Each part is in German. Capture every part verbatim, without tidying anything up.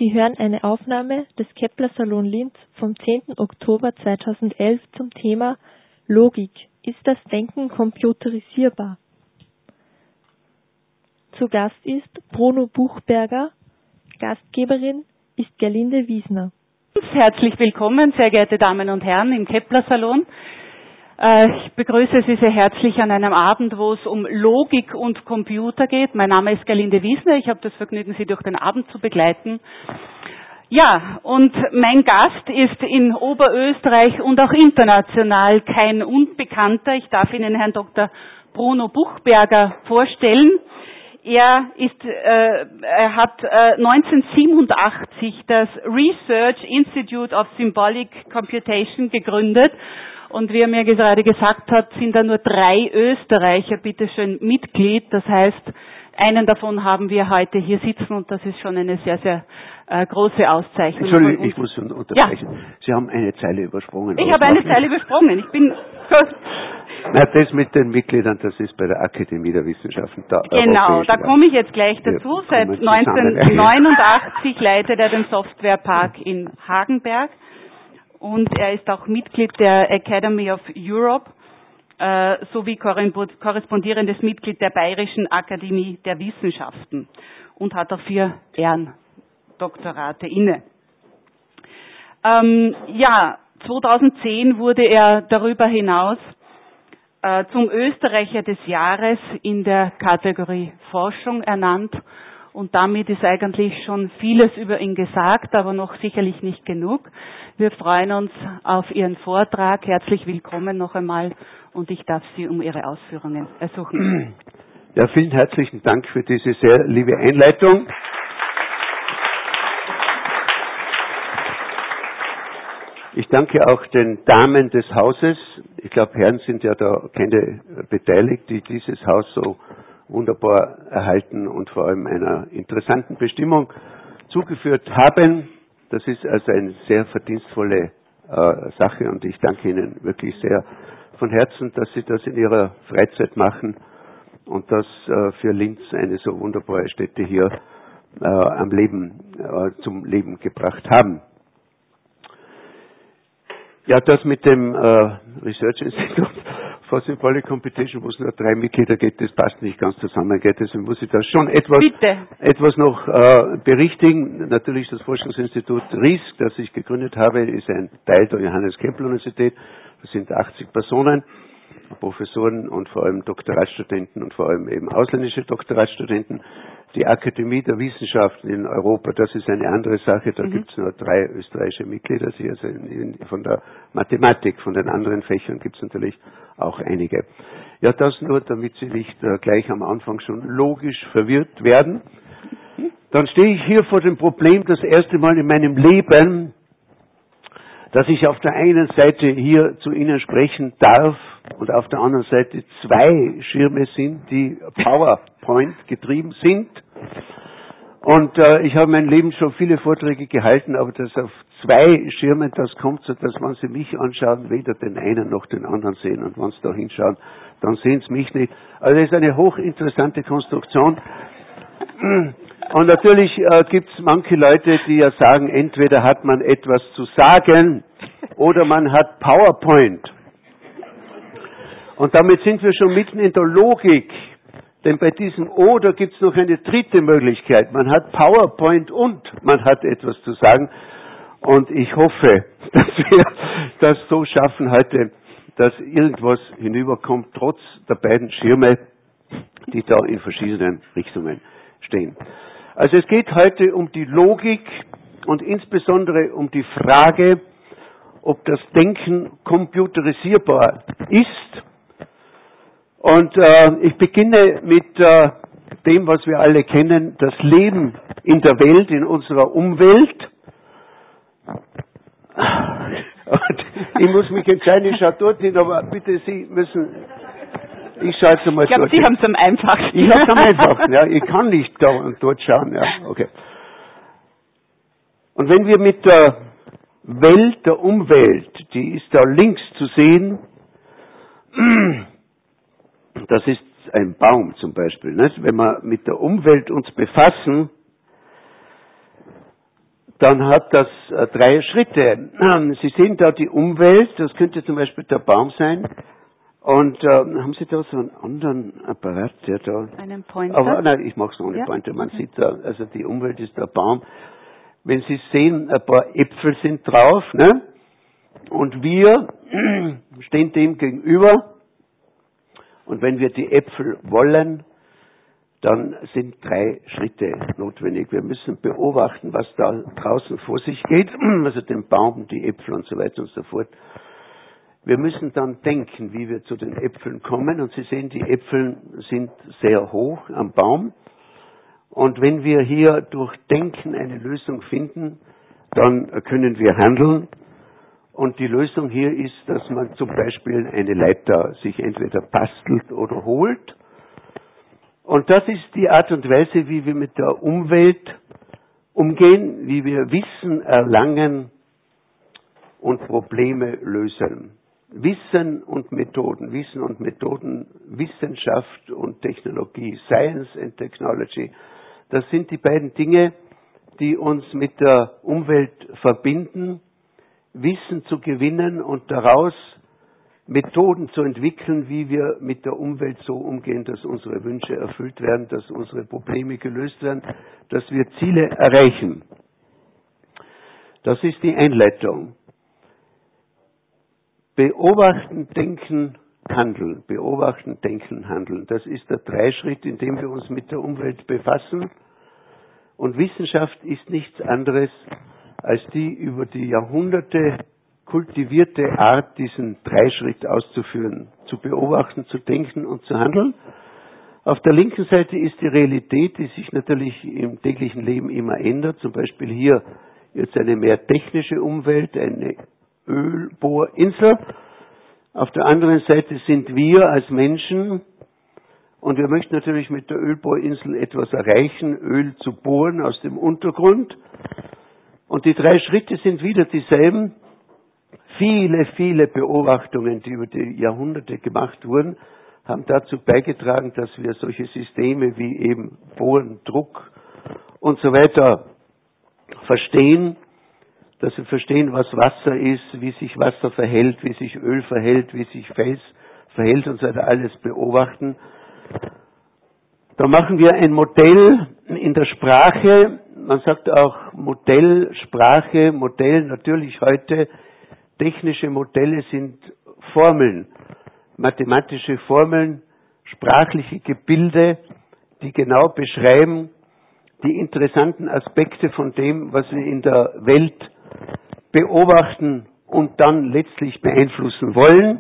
Sie hören eine Aufnahme des Kepler Salon Linz vom zehnten Oktober zweitausendelf zum Thema Logik. Ist das Denken computerisierbar? Zu Gast ist Bruno Buchberger, Gastgeberin ist Gerlinde Wiesner. Herzlich willkommen, sehr geehrte Damen und Herren im Kepler Salon. Ich begrüße Sie sehr herzlich an einem Abend, wo es um Logik und Computer geht. Mein Name ist Gerlinde Wiesner, ich habe das Vergnügen, Sie durch den Abend zu begleiten. Ja, und mein Gast ist in Oberösterreich und auch international kein Unbekannter. Ich darf Ihnen Herrn Doktor Bruno Buchberger vorstellen. Er ist, äh, er hat äh, neunzehnhundertsiebenundachtzig das Research Institute of Symbolic Computation gegründet. Und wie er mir gerade gesagt hat, sind da nur drei Österreicher, bitteschön, Mitglied. Das heißt, einen davon haben wir heute hier sitzen und das ist schon eine sehr, sehr äh, große Auszeichnung. Entschuldigung, ich muss schon unterbrechen. Ja. Sie haben eine Zeile übersprungen. Ich habe eine Zeile übersprungen. Ich bin... Na, das mit den Mitgliedern, das ist bei der Akademie der Wissenschaften. Da, genau, da komme ich jetzt gleich dazu. Seit neunzehnhundertneunundachtzig leitet er den Softwarepark in Hagenberg. Und er ist auch Mitglied der Academy of Europe äh, sowie korrespondierendes Mitglied der Bayerischen Akademie der Wissenschaften und hat auch vier Ehrendoktorate inne. Ähm, ja, zweitausendzehn wurde er darüber hinaus äh, zum Österreicher des Jahres in der Kategorie Forschung ernannt. Und damit ist eigentlich schon vieles über ihn gesagt, aber noch sicherlich nicht genug. Wir freuen uns auf Ihren Vortrag. Herzlich willkommen noch einmal und ich darf Sie um Ihre Ausführungen ersuchen. Ja, vielen herzlichen Dank für diese sehr liebe Einleitung. Ich danke auch den Damen des Hauses. Ich glaube, Herren sind ja da keine beteiligt, die dieses Haus so wunderbar erhalten und vor allem einer interessanten Bestimmung zugeführt haben. Das ist also eine sehr verdienstvolle äh, Sache und ich danke Ihnen wirklich sehr von Herzen, dass Sie das in Ihrer Freizeit machen und das äh, für Linz eine so wunderbare Stätte hier äh, am Leben, äh, zum Leben gebracht haben. Ja, das mit dem äh, Research Institute for Symbolic Computation, wo es nur drei Mitglieder geht, das passt nicht ganz zusammen, geht. Deswegen muss ich da schon etwas, etwas noch äh, berichtigen. Natürlich das Forschungsinstitut R I S C, das ich gegründet habe, ist ein Teil der Johannes Kepler Universität. Das sind achtzig Personen, Professoren und vor allem Doktoratstudenten und vor allem eben ausländische Doktoratstudenten. Die Akademie der Wissenschaften in Europa, das ist eine andere Sache. Da mhm. gibt es nur drei österreichische Mitglieder. Also in, in, von der Mathematik, von den anderen Fächern gibt es natürlich auch einige. Ja, das nur, damit Sie nicht äh, gleich am Anfang schon logisch verwirrt werden. Dann stehe ich hier vor dem Problem, das erste Mal in meinem Leben, dass ich auf der einen Seite hier zu Ihnen sprechen darf und auf der anderen Seite zwei Schirme sind, die PowerPoint getrieben sind. Und äh, ich habe mein Leben schon viele Vorträge gehalten, aber dass auf zwei Schirmen das kommt, so dass wenn Sie mich anschauen, weder den einen noch den anderen sehen und wenn Sie da hinschauen, dann sehen Sie mich nicht. Also das ist eine hochinteressante Konstruktion. Und natürlich äh, gibt es manche Leute, die ja sagen, entweder hat man etwas zu sagen oder man hat PowerPoint. Und damit sind wir schon mitten in der Logik. Denn bei diesem Oder gibt es noch eine dritte Möglichkeit. Man hat PowerPoint und man hat etwas zu sagen. Und ich hoffe, dass wir das so schaffen heute, dass irgendwas hinüberkommt, trotz der beiden Schirme, die da in verschiedenen Richtungen stehen. Also es geht heute um die Logik und insbesondere um die Frage, ob das Denken computerisierbar ist. Und äh, ich beginne mit äh, dem, was wir alle kennen, das Leben in der Welt, in unserer Umwelt. Und ich muss mich entscheiden, ich schaue dorthin, aber bitte Sie müssen... Ich schaue jetzt mal Ich glaube, Sie haben es am einfachsten. Ich habe es am einfachsten, ja. Ich kann nicht da und dort schauen, ja. Okay. Und wenn wir mit der Welt, der Umwelt, die ist da links zu sehen, das ist ein Baum zum Beispiel, nicht? Wenn wir mit der Umwelt uns befassen, dann hat das äh, drei Schritte. Sie sehen da die Umwelt, das könnte zum Beispiel der Baum sein. Und äh, haben Sie da so einen anderen Apparat, der da... Einen Pointer? Aber nein, ich mache es ohne ja. Pointer. Man sieht da, also die Umwelt ist der Baum. Wenn Sie sehen, ein paar Äpfel sind drauf, ne? Und wir stehen dem gegenüber. Und wenn wir die Äpfel wollen, dann sind drei Schritte notwendig. Wir müssen beobachten, was da draußen vor sich geht, also den Baum, die Äpfel und so weiter und so fort. Wir müssen dann denken, wie wir zu den Äpfeln kommen. Und Sie sehen, die Äpfel sind sehr hoch am Baum. Und wenn wir hier durch Denken eine Lösung finden, dann können wir handeln. Und die Lösung hier ist, dass man zum Beispiel eine Leiter sich entweder bastelt oder holt. Und das ist die Art und Weise, wie wir mit der Umwelt umgehen, wie wir Wissen erlangen und Probleme lösen. Wissen und Methoden, Wissen und Methoden, Wissenschaft und Technologie, Science and Technology, das sind die beiden Dinge, die uns mit der Umwelt verbinden, Wissen zu gewinnen und daraus Methoden zu entwickeln, wie wir mit der Umwelt so umgehen, dass unsere Wünsche erfüllt werden, dass unsere Probleme gelöst werden, dass wir Ziele erreichen. Das ist die Einleitung. Beobachten, denken, handeln. Beobachten, denken, handeln. Das ist der Dreischritt, in dem wir uns mit der Umwelt befassen. Und Wissenschaft ist nichts anderes als die über die Jahrhunderte kultivierte Art, diesen Dreischritt auszuführen. Zu beobachten, zu denken und zu handeln. Auf der linken Seite ist die Realität, die sich natürlich im täglichen Leben immer ändert. Zum Beispiel hier jetzt eine mehr technische Umwelt, eine Ölbohrinsel. Auf der anderen Seite sind wir als Menschen, und wir möchten natürlich mit der Ölbohrinsel etwas erreichen, Öl zu bohren aus dem Untergrund. Und die drei Schritte sind wieder dieselben. Viele, viele Beobachtungen, die über die Jahrhunderte gemacht wurden, haben dazu beigetragen, dass wir solche Systeme wie eben Bohren, Druck und so weiter verstehen, dass wir verstehen, was Wasser ist, wie sich Wasser verhält, wie sich Öl verhält, wie sich Fels verhält und so weiter, alles beobachten. Da machen wir ein Modell in der Sprache. Man sagt auch Modell, Sprache, Modell. Natürlich heute technische Modelle sind Formeln, mathematische Formeln, sprachliche Gebilde, die genau beschreiben die interessanten Aspekte von dem, was wir in der Welt beobachten und dann letztlich beeinflussen wollen.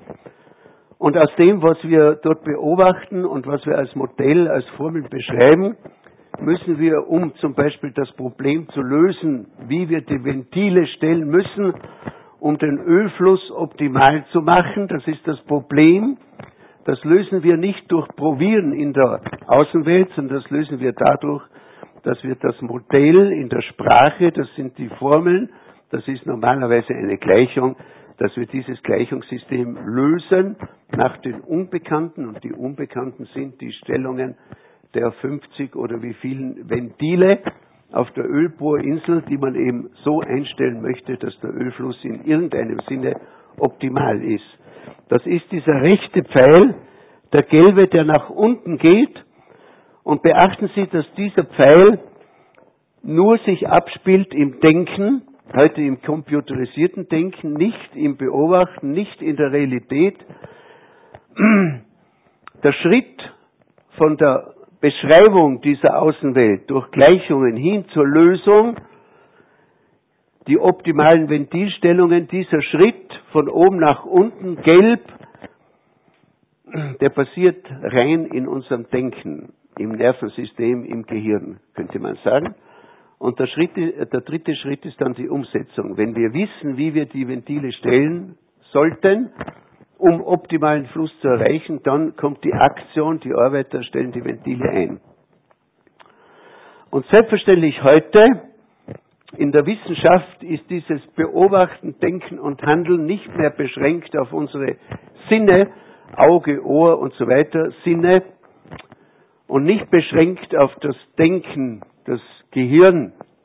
Und aus dem, was wir dort beobachten und was wir als Modell, als Formel beschreiben, müssen wir, um zum Beispiel das Problem zu lösen, wie wir die Ventile stellen müssen, um den Ölfluss optimal zu machen, das ist das Problem. Das lösen wir nicht durch Probieren in der Außenwelt, sondern das lösen wir dadurch, dass wir das Modell in der Sprache, das sind die Formeln, das ist normalerweise eine Gleichung, dass wir dieses Gleichungssystem lösen nach den Unbekannten, und die Unbekannten sind die Stellungen der fünfzig oder wie vielen Ventile auf der Ölbohrinsel, die man eben so einstellen möchte, dass der Ölfluss in irgendeinem Sinne optimal ist. Das ist dieser rechte Pfeil, der gelbe, der nach unten geht. Und beachten Sie, dass dieser Pfeil nur sich abspielt im Denken, heute im computerisierten Denken, nicht im Beobachten, nicht in der Realität. Der Schritt von der Beschreibung dieser Außenwelt durch Gleichungen hin zur Lösung, die optimalen Ventilstellungen, dieser Schritt von oben nach unten, gelb, der passiert rein in unserem Denken, im Nervensystem, im Gehirn, könnte man sagen. Und der, Schritt, der dritte Schritt ist dann die Umsetzung. Wenn wir wissen, wie wir die Ventile stellen sollten, um optimalen Fluss zu erreichen, dann kommt die Aktion, die Arbeiter stellen die Ventile ein. Und selbstverständlich heute, in der Wissenschaft, ist dieses Beobachten, Denken und Handeln nicht mehr beschränkt auf unsere Sinne, Auge, Ohr und so weiter, Sinne, und nicht beschränkt auf das Denken, das Gehirn,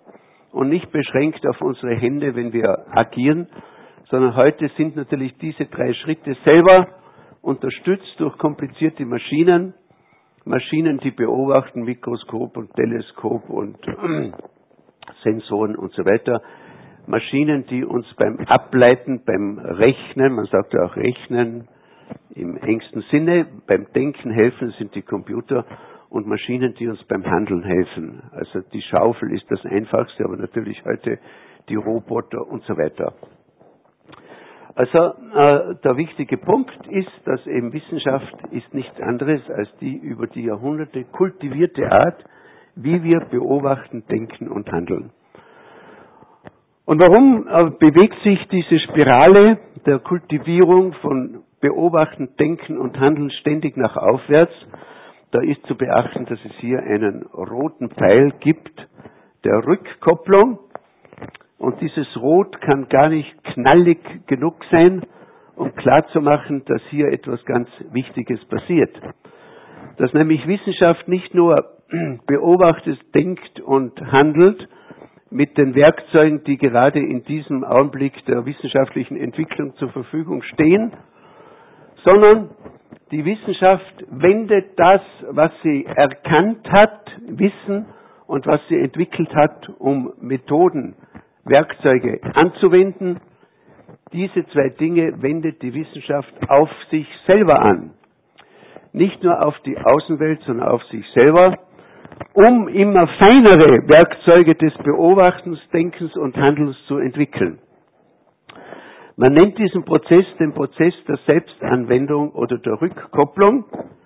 und nicht beschränkt auf unsere Hände, wenn wir agieren, sondern heute sind natürlich diese drei Schritte selber unterstützt durch komplizierte Maschinen, Maschinen, die beobachten, Mikroskop und Teleskop und äh, Sensoren und so weiter, Maschinen, die uns beim Ableiten, beim Rechnen, man sagt ja auch Rechnen im engsten Sinne, beim Denken helfen, sind die Computer, und Maschinen, die uns beim Handeln helfen. Also die Schaufel ist das Einfachste, aber natürlich heute die Roboter und so weiter. Also äh, der wichtige Punkt ist, dass eben Wissenschaft ist nichts anderes als die über die Jahrhunderte kultivierte Art, wie wir beobachten, denken und handeln. Und warum äh, bewegt sich diese Spirale der Kultivierung von Beobachten, Denken und Handeln ständig nach aufwärts? Da ist zu beachten, dass es hier einen roten Pfeil gibt, der Rückkopplung. Und dieses Rot kann gar nicht knallig genug sein, um klarzumachen, dass hier etwas ganz Wichtiges passiert. Dass nämlich Wissenschaft nicht nur beobachtet, denkt und handelt mit den Werkzeugen, die gerade in diesem Augenblick der wissenschaftlichen Entwicklung zur Verfügung stehen, sondern die Wissenschaft wendet das, was sie erkannt hat, Wissen und was sie entwickelt hat, um Methoden, Werkzeuge anzuwenden. Diese zwei Dinge wendet die Wissenschaft auf sich selber an. Nicht nur auf die Außenwelt, sondern auf sich selber, um immer feinere Werkzeuge des Beobachtens, Denkens und Handelns zu entwickeln. Man nennt diesen Prozess den Prozess der Selbstanwendung oder der Rückkopplung.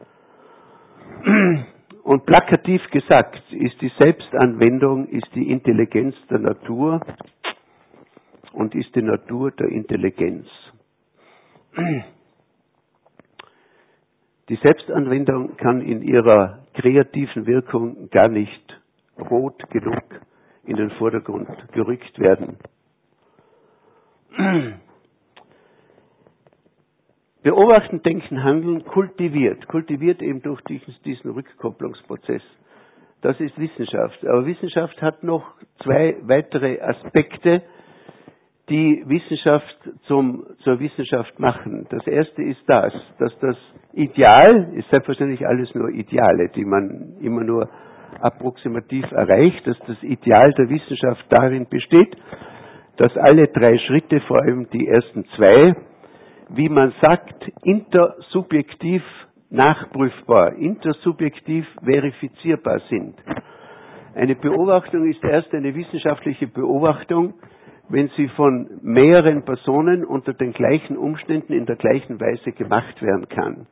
Und plakativ gesagt ist die Selbstanwendung, ist die Intelligenz der Natur und ist die Natur der Intelligenz. Die Selbstanwendung kann in ihrer kreativen Wirkung gar nicht rot genug in den Vordergrund gerückt werden. Beobachten, Denken, Handeln kultiviert, kultiviert eben durch diesen, diesen Rückkopplungsprozess. Das ist Wissenschaft. Aber Wissenschaft hat noch zwei weitere Aspekte, die Wissenschaft zum, zur Wissenschaft machen. Das erste ist das, dass das Ideal, ist selbstverständlich alles nur Ideale, die man immer nur approximativ erreicht, dass das Ideal der Wissenschaft darin besteht, dass alle drei Schritte, vor allem die ersten zwei, wie man sagt, intersubjektiv nachprüfbar, intersubjektiv verifizierbar sind. Eine Beobachtung ist erst eine wissenschaftliche Beobachtung, wenn sie von mehreren Personen unter den gleichen Umständen in der gleichen Weise gemacht werden kann.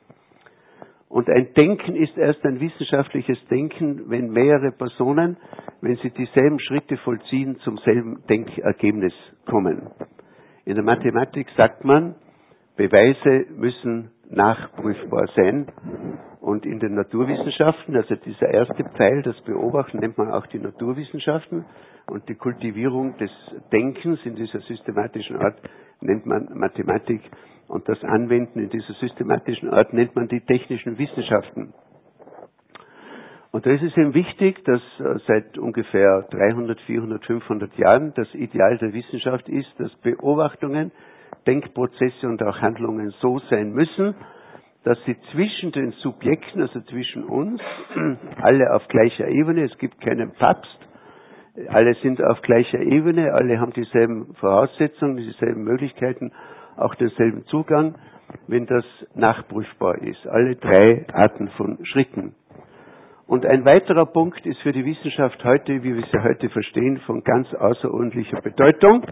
Und ein Denken ist erst ein wissenschaftliches Denken, wenn mehrere Personen, wenn sie dieselben Schritte vollziehen, zum selben Denkergebnis kommen. In der Mathematik sagt man, Beweise müssen nachprüfbar sein. Und in den Naturwissenschaften, also dieser erste Pfeil, das Beobachten, nennt man auch die Naturwissenschaften. Und die Kultivierung des Denkens in dieser systematischen Art nennt man Mathematik. Und das Anwenden in dieser systematischen Art nennt man die technischen Wissenschaften. Und da ist es eben wichtig, dass seit ungefähr dreihundert, vierhundert, fünfhundert Jahren das Ideal der Wissenschaft ist, dass Beobachtungen, Denkprozesse und auch Handlungen so sein müssen, dass sie zwischen den Subjekten, also zwischen uns, alle auf gleicher Ebene, es gibt keinen Papst, alle sind auf gleicher Ebene, alle haben dieselben Voraussetzungen, dieselben Möglichkeiten, auch denselben Zugang, wenn das nachprüfbar ist. Alle drei Arten von Schritten. Und ein weiterer Punkt ist für die Wissenschaft heute, wie wir sie heute verstehen, von ganz außerordentlicher Bedeutung,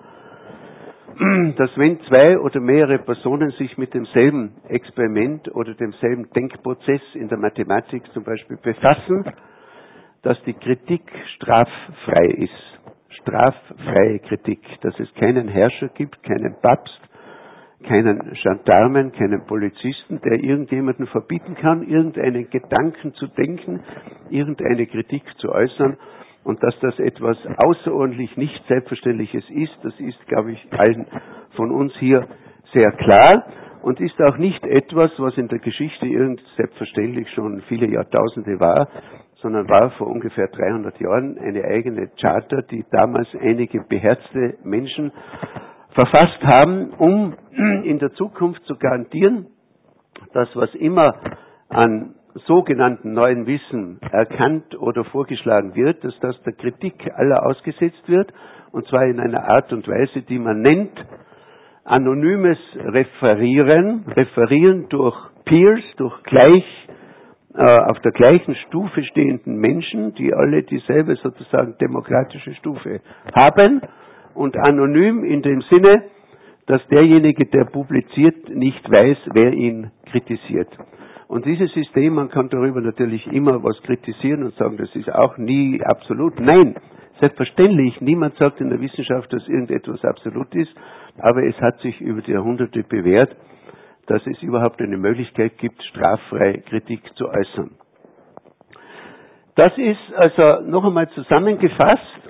dass wenn zwei oder mehrere Personen sich mit demselben Experiment oder demselben Denkprozess in der Mathematik zum Beispiel befassen, dass die Kritik straffrei ist. Straffreie Kritik. Dass es keinen Herrscher gibt, keinen Papst, keinen Gendarmen, keinen Polizisten, der irgendjemanden verbieten kann, irgendeinen Gedanken zu denken, irgendeine Kritik zu äußern. Und dass das etwas außerordentlich nicht Selbstverständliches ist, das ist, glaube ich, allen von uns hier sehr klar und ist auch nicht etwas, was in der Geschichte irgend selbstverständlich schon viele Jahrtausende war, sondern war vor ungefähr dreihundert Jahren eine eigene Charta, die damals einige beherzte Menschen verfasst haben, um in der Zukunft zu garantieren, dass was immer an sogenannten neuen Wissen erkannt oder vorgeschlagen wird, dass das der Kritik aller ausgesetzt wird, und zwar in einer Art und Weise, die man nennt anonymes Referieren, Referieren durch Peers, durch gleich äh, auf der gleichen Stufe stehenden Menschen, die alle dieselbe sozusagen demokratische Stufe haben, und anonym in dem Sinne, dass derjenige, der publiziert, nicht weiß, wer ihn kritisiert. Und dieses System, man kann darüber natürlich immer was kritisieren und sagen, das ist auch nie absolut. Nein, selbstverständlich, niemand sagt in der Wissenschaft, dass irgendetwas absolut ist, aber es hat sich über die Jahrhunderte bewährt, dass es überhaupt eine Möglichkeit gibt, straffrei Kritik zu äußern. Das ist also noch einmal zusammengefasst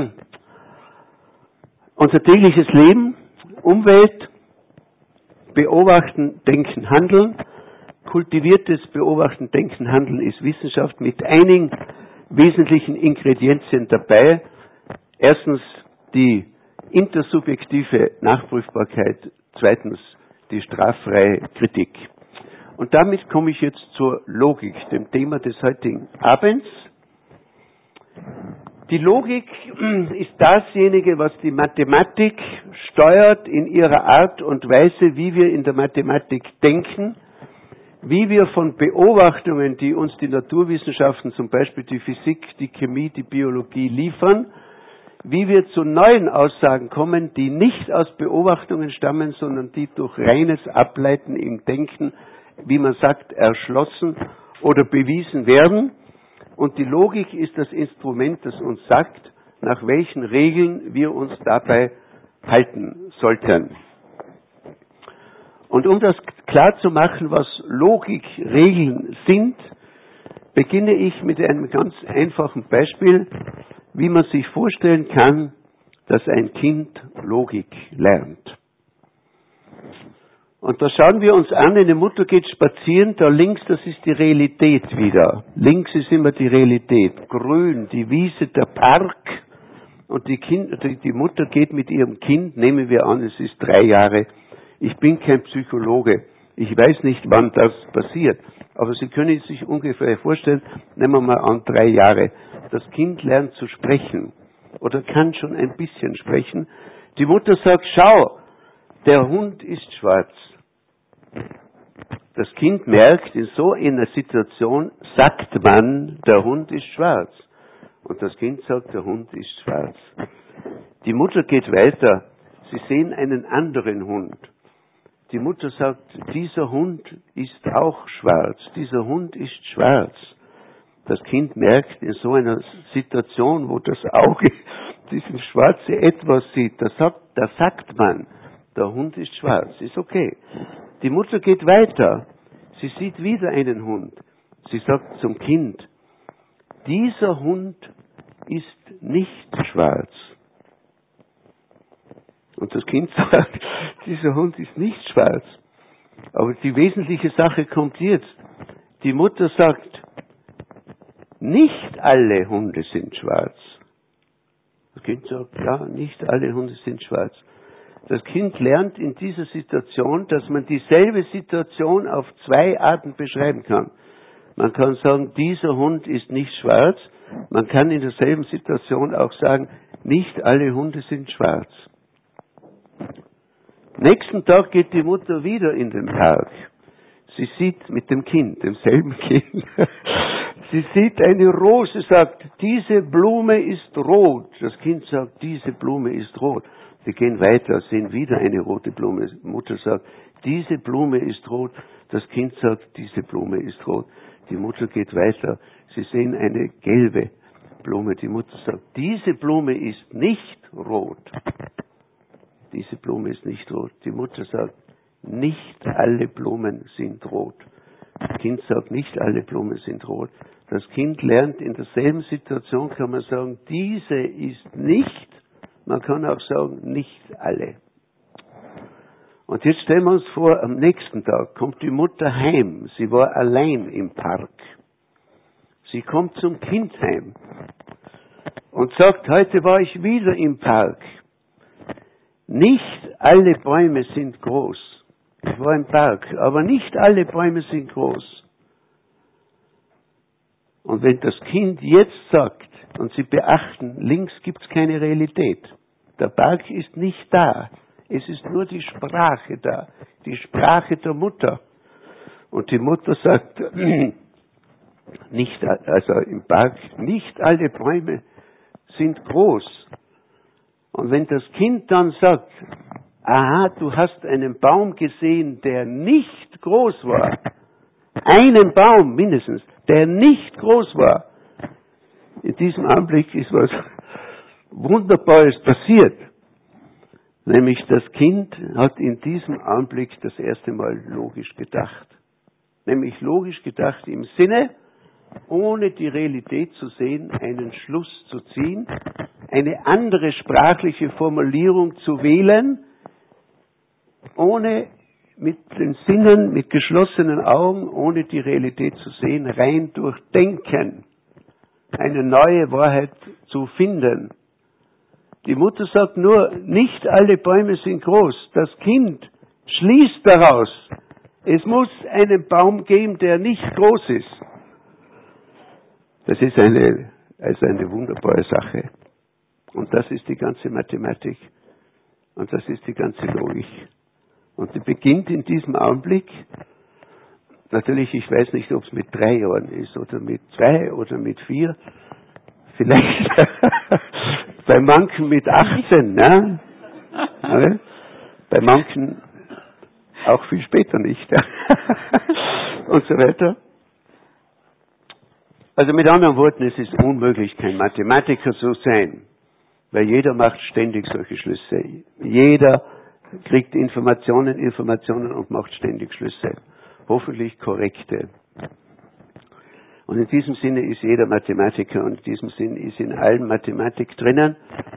unser tägliches Leben, Umwelt, Beobachten, Denken, Handeln. Kultiviertes Beobachten, Denken, Handeln ist Wissenschaft mit einigen wesentlichen Ingredienzien dabei. Erstens die intersubjektive Nachprüfbarkeit, zweitens die straffreie Kritik. Und damit komme ich jetzt zur Logik, dem Thema des heutigen Abends. Die Logik ist dasjenige, was die Mathematik steuert in ihrer Art und Weise, wie wir in der Mathematik denken, wie wir von Beobachtungen, die uns die Naturwissenschaften, zum Beispiel die Physik, die Chemie, die Biologie liefern, wie wir zu neuen Aussagen kommen, die nicht aus Beobachtungen stammen, sondern die durch reines Ableiten im Denken, wie man sagt, erschlossen oder bewiesen werden. Und die Logik ist das Instrument, das uns sagt, nach welchen Regeln wir uns dabei halten sollten. Und um das klar zu machen, was Logikregeln sind, beginne ich mit einem ganz einfachen Beispiel, wie man sich vorstellen kann, dass ein Kind Logik lernt. Und da schauen wir uns an, eine Mutter geht spazieren, da links, das ist die Realität wieder. Links ist immer die Realität. Grün, die Wiese, der Park. Und die, kind, die, die Mutter geht mit ihrem Kind, nehmen wir an, es ist drei Jahre. Ich bin kein Psychologe. Ich weiß nicht, wann das passiert. Aber Sie können sich ungefähr vorstellen, nehmen wir mal an, drei Jahre. Das Kind lernt zu sprechen oder kann schon ein bisschen sprechen. Die Mutter sagt, schau, der Hund ist schwarz. Das Kind merkt, in so einer Situation sagt man, der Hund ist schwarz. Und das Kind sagt, der Hund ist schwarz. Die Mutter geht weiter. Sie sehen einen anderen Hund. Die Mutter sagt, dieser Hund ist auch schwarz. Dieser Hund ist schwarz. Das Kind merkt in so einer Situation, wo das Auge diesen schwarze Etwas sieht, da sagt, da sagt man, der Hund ist schwarz. Ist okay. Die Mutter geht weiter. Sie sieht wieder einen Hund. Sie sagt zum Kind, dieser Hund ist nicht schwarz. Und das Kind sagt, dieser Hund ist nicht schwarz. Aber die wesentliche Sache kommt jetzt. Die Mutter sagt, nicht alle Hunde sind schwarz. Das Kind sagt, ja, nicht alle Hunde sind schwarz. Das Kind lernt in dieser Situation, dass man dieselbe Situation auf zwei Arten beschreiben kann. Man kann sagen, dieser Hund ist nicht schwarz. Man kann in derselben Situation auch sagen, nicht alle Hunde sind schwarz. Nächsten Tag geht die Mutter wieder in den Park. Sie sieht mit dem Kind, demselben Kind, sie sieht eine Rose, sagt, diese Blume ist rot. Das Kind sagt, diese Blume ist rot. Sie gehen weiter, sehen wieder eine rote Blume. Die Mutter sagt, diese Blume ist rot. Das Kind sagt, diese Blume ist rot. Die Mutter geht weiter. Sie sehen eine gelbe Blume. Die Mutter sagt, diese Blume ist nicht rot. Diese Blume ist nicht rot. Die Mutter sagt, nicht alle Blumen sind rot. Das Kind sagt, nicht alle Blumen sind rot. Das Kind lernt in derselben Situation, kann man sagen, diese ist nicht. Man kann auch sagen, nicht alle. Und jetzt stellen wir uns vor, am nächsten Tag kommt die Mutter heim. Sie war allein im Park. Sie kommt zum Kind heim und sagt, heute war ich wieder im Park. Nicht alle Bäume sind groß. Ich war im Park, aber nicht alle Bäume sind groß. Und wenn das Kind jetzt sagt, und Sie beachten, links gibt es keine Realität. Der Park ist nicht da. Es ist nur die Sprache da. Die Sprache der Mutter. Und die Mutter sagt, nicht, also im Park, nicht alle Bäume sind groß. Und wenn das Kind dann sagt, aha, du hast einen Baum gesehen, der nicht groß war, einen Baum mindestens, der nicht groß war, in diesem Augenblick ist was Wunderbares passiert. Nämlich das Kind hat in diesem Augenblick das erste Mal logisch gedacht. Nämlich logisch gedacht im Sinne, ohne die Realität zu sehen, einen Schluss zu ziehen, eine andere sprachliche Formulierung zu wählen, ohne mit den Sinnen, mit geschlossenen Augen, ohne die Realität zu sehen, rein durch Denken, eine neue Wahrheit zu finden. Die Mutter sagt nur, nicht alle Bäume sind groß. Das Kind schließt daraus, es muss einen Baum geben, der nicht groß ist. Das ist eine, also eine wunderbare Sache. Und das ist die ganze Mathematik. Und das ist die ganze Logik. Und die beginnt in diesem Augenblick. Natürlich, ich weiß nicht, ob es mit drei Jahren ist oder mit zwei oder mit vier. Vielleicht bei manchen mit achtzehn, ne? Okay? Bei manchen auch viel später nicht. Und so weiter. Also mit anderen Worten, es ist unmöglich, kein Mathematiker zu sein. Weil jeder macht ständig solche Schlüsse. Jeder kriegt Informationen, Informationen und macht ständig Schlüsse. Hoffentlich korrekte. Und in diesem Sinne ist jeder Mathematiker und in diesem Sinne ist in allem Mathematik drinnen.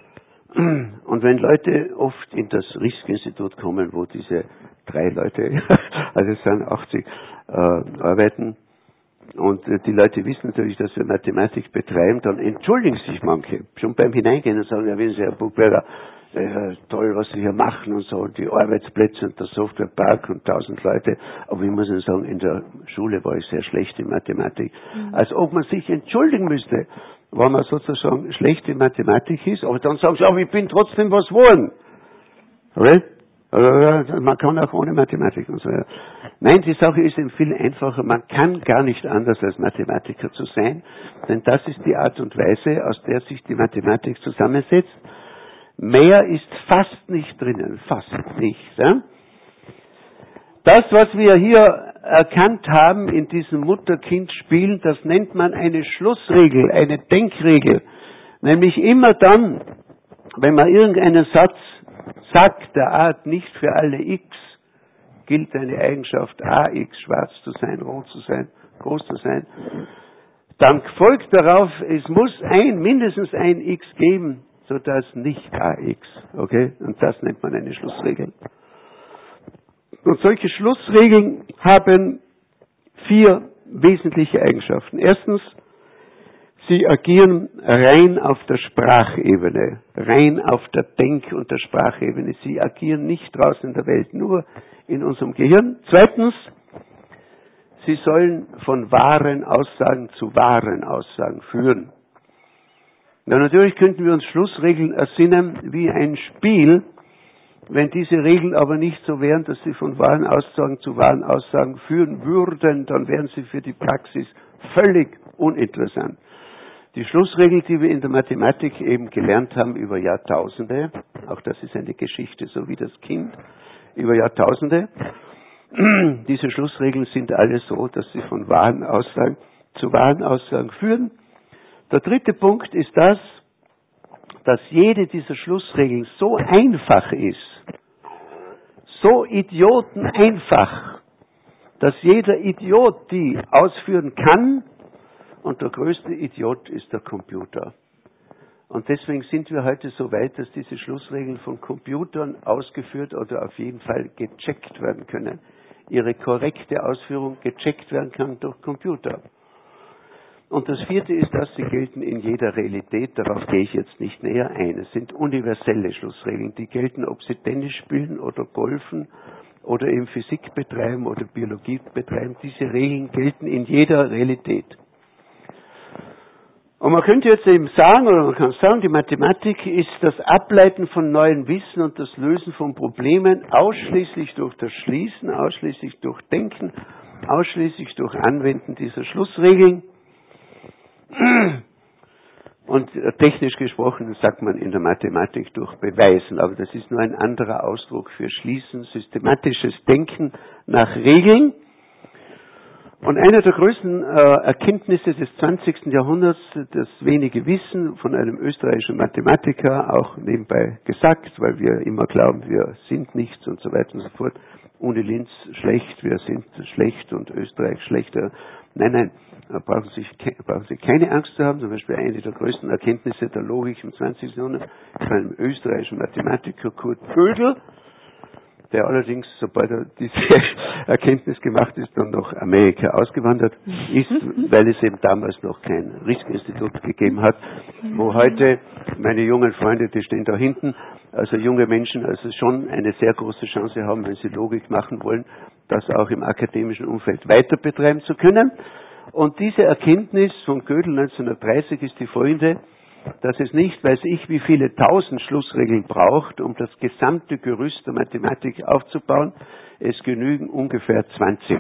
Und wenn Leute oft in das Risk-Institut kommen, wo diese drei Leute, also es sind achtzig, äh, arbeiten, und äh, die Leute wissen natürlich, dass wir Mathematik betreiben, dann entschuldigen sich manche. Schon beim Hineingehen und sagen, ja, wissen Sie, Herr Buchberger, äh, toll, was Sie hier machen und so, die Arbeitsplätze und der Softwarepark und tausend Leute. Aber ich muss Ihnen sagen, in der Schule war ich sehr schlecht in Mathematik. Mhm. Als ob man sich entschuldigen müsste, wenn man sozusagen schlecht in Mathematik ist, aber dann sagen sie, aber ich bin trotzdem was geworden. Right? Also, man kann auch ohne Mathematik und so. Nein, die Sache ist eben viel einfacher. Man kann gar nicht anders als Mathematiker zu sein, denn das ist die Art und Weise, aus der sich die Mathematik zusammensetzt. Mehr ist fast nicht drinnen, fast nicht. Ja? Das, was wir hier erkannt haben in diesem Mutter-Kind-Spiel, das nennt man eine Schlussregel, eine Denkregel. Nämlich immer dann, wenn man irgendeinen Satz sagt, der Art nicht für alle X, gilt eine Eigenschaft A X, schwarz zu sein, rot zu sein, groß zu sein, dann folgt darauf, es muss ein, mindestens ein X geben, sodass nicht A X, okay? Und das nennt man eine Schlussregel. Und solche Schlussregeln haben vier wesentliche Eigenschaften. Erstens, sie agieren rein auf der Sprachebene, rein auf der Denk- und der Sprachebene. Sie agieren nicht draußen in der Welt, nur in unserem Gehirn. Zweitens, sie sollen von wahren Aussagen zu wahren Aussagen führen. Na, natürlich könnten wir uns Schlussregeln ersinnen wie ein Spiel. Wenn diese Regeln aber nicht so wären, dass sie von wahren Aussagen zu wahren Aussagen führen würden, dann wären sie für die Praxis völlig uninteressant. Die Schlussregel, die wir in der Mathematik eben gelernt haben über Jahrtausende, auch das ist eine Geschichte, so wie das Kind, über Jahrtausende, diese Schlussregeln sind alle so, dass sie von wahren Aussagen zu wahren Aussagen führen. Der dritte Punkt ist das, dass jede dieser Schlussregeln so einfach ist, so idioteneinfach, dass jeder Idiot die ausführen kann, und der größte Idiot ist der Computer. Und deswegen sind wir heute so weit, dass diese Schlussregeln von Computern ausgeführt oder auf jeden Fall gecheckt werden können. Ihre korrekte Ausführung gecheckt werden kann durch Computer. Und das vierte ist, dass sie gelten in jeder Realität, darauf gehe ich jetzt nicht näher ein. Es sind universelle Schlussregeln, die gelten, ob sie Tennis spielen oder golfen oder eben Physik betreiben oder Biologie betreiben. Diese Regeln gelten in jeder Realität. Und man könnte jetzt eben sagen, oder man kann sagen, die Mathematik ist das Ableiten von neuem Wissen und das Lösen von Problemen ausschließlich durch das Schließen, ausschließlich durch Denken, ausschließlich durch Anwenden dieser Schlussregeln. Und technisch gesprochen sagt man in der Mathematik durch Beweisen, aber das ist nur ein anderer Ausdruck für Schließen, systematisches Denken nach Regeln. Und einer der größten äh, Erkenntnisse des zwanzigsten Jahrhunderts, das wenige Wissen von einem österreichischen Mathematiker, auch nebenbei gesagt, weil wir immer glauben, wir sind nichts und so weiter und so fort. Uni Linz schlecht, wir sind schlecht und Österreich schlechter. Nein, nein, da brauchen Sie, brauchen Sie keine Angst zu haben. Zum Beispiel eine der größten Erkenntnisse der Logik im zwanzigsten Jahrhundert von einem österreichischen Mathematiker, Kurt Gödel, der allerdings, sobald er diese Erkenntnis gemacht ist, dann nach Amerika ausgewandert ist, weil es eben damals noch kein Risk-Institut gegeben hat, wo heute meine jungen Freunde, die stehen da hinten, also junge Menschen, also schon eine sehr große Chance haben, wenn sie Logik machen wollen, das auch im akademischen Umfeld weiter betreiben zu können. Und diese Erkenntnis von Gödel neunzehnhundertdreißig ist die folgende, dass es nicht, weiß ich, wie viele tausend Schlussregeln braucht, um das gesamte Gerüst der Mathematik aufzubauen. Es genügen ungefähr zwanzig.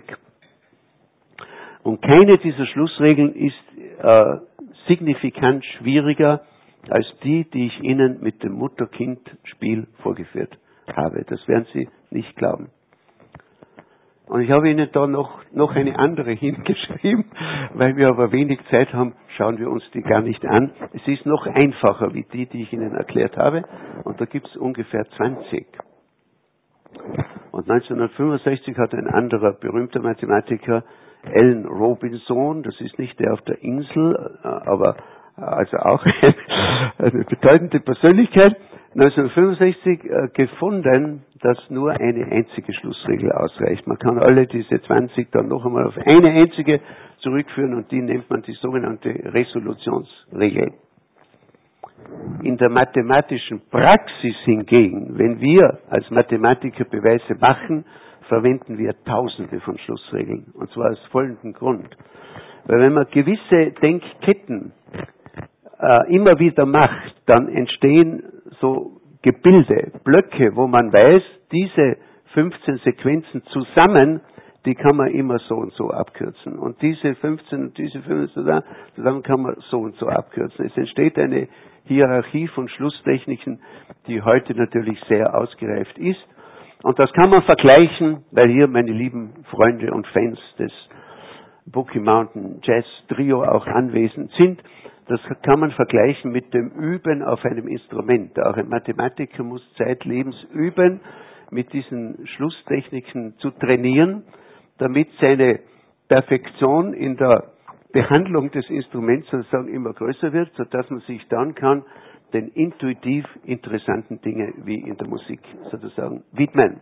Und keine dieser Schlussregeln ist äh, signifikant schwieriger als die, die ich Ihnen mit dem Mutter-Kind-Spiel vorgeführt habe. Das werden Sie nicht glauben. Und ich habe Ihnen da noch, noch eine andere hingeschrieben, weil wir aber wenig Zeit haben, schauen wir uns die gar nicht an. Es ist noch einfacher wie die, die ich Ihnen erklärt habe. Und da gibt es ungefähr zwanzig. Und neunzehnhundertfünfundsechzig hat ein anderer berühmter Mathematiker, Alan Robinson, das ist nicht der auf der Insel, aber also auch eine bedeutende Persönlichkeit, neunzehnhundertfünfundsechzig äh, gefunden, dass nur eine einzige Schlussregel ausreicht. Man kann alle diese zwanzig dann noch einmal auf eine einzige zurückführen und die nennt man die sogenannte Resolutionsregel. In der mathematischen Praxis hingegen, wenn wir als Mathematiker Beweise machen, verwenden wir Tausende von Schlussregeln. Und zwar aus folgendem Grund. Weil wenn man gewisse Denkketten äh, immer wieder macht, dann entstehen so Gebilde, Blöcke, wo man weiß, diese fünfzehn Sequenzen zusammen, die kann man immer so und so abkürzen. Und diese fünfzehn und diese fünfzehn zusammen kann man so und so abkürzen. Es entsteht eine Hierarchie von Schlusstechniken, die heute natürlich sehr ausgereift ist. Und das kann man vergleichen, weil hier meine lieben Freunde und Fans des Bookie Mountain Jazz Trio auch anwesend sind. Das kann man vergleichen mit dem Üben auf einem Instrument. Auch ein Mathematiker muss zeitlebens üben, mit diesen Schlusstechniken zu trainieren, damit seine Perfektion in der Behandlung des Instruments sozusagen immer größer wird, sodass man sich dann kann den intuitiv interessanten Dingen wie in der Musik sozusagen widmen.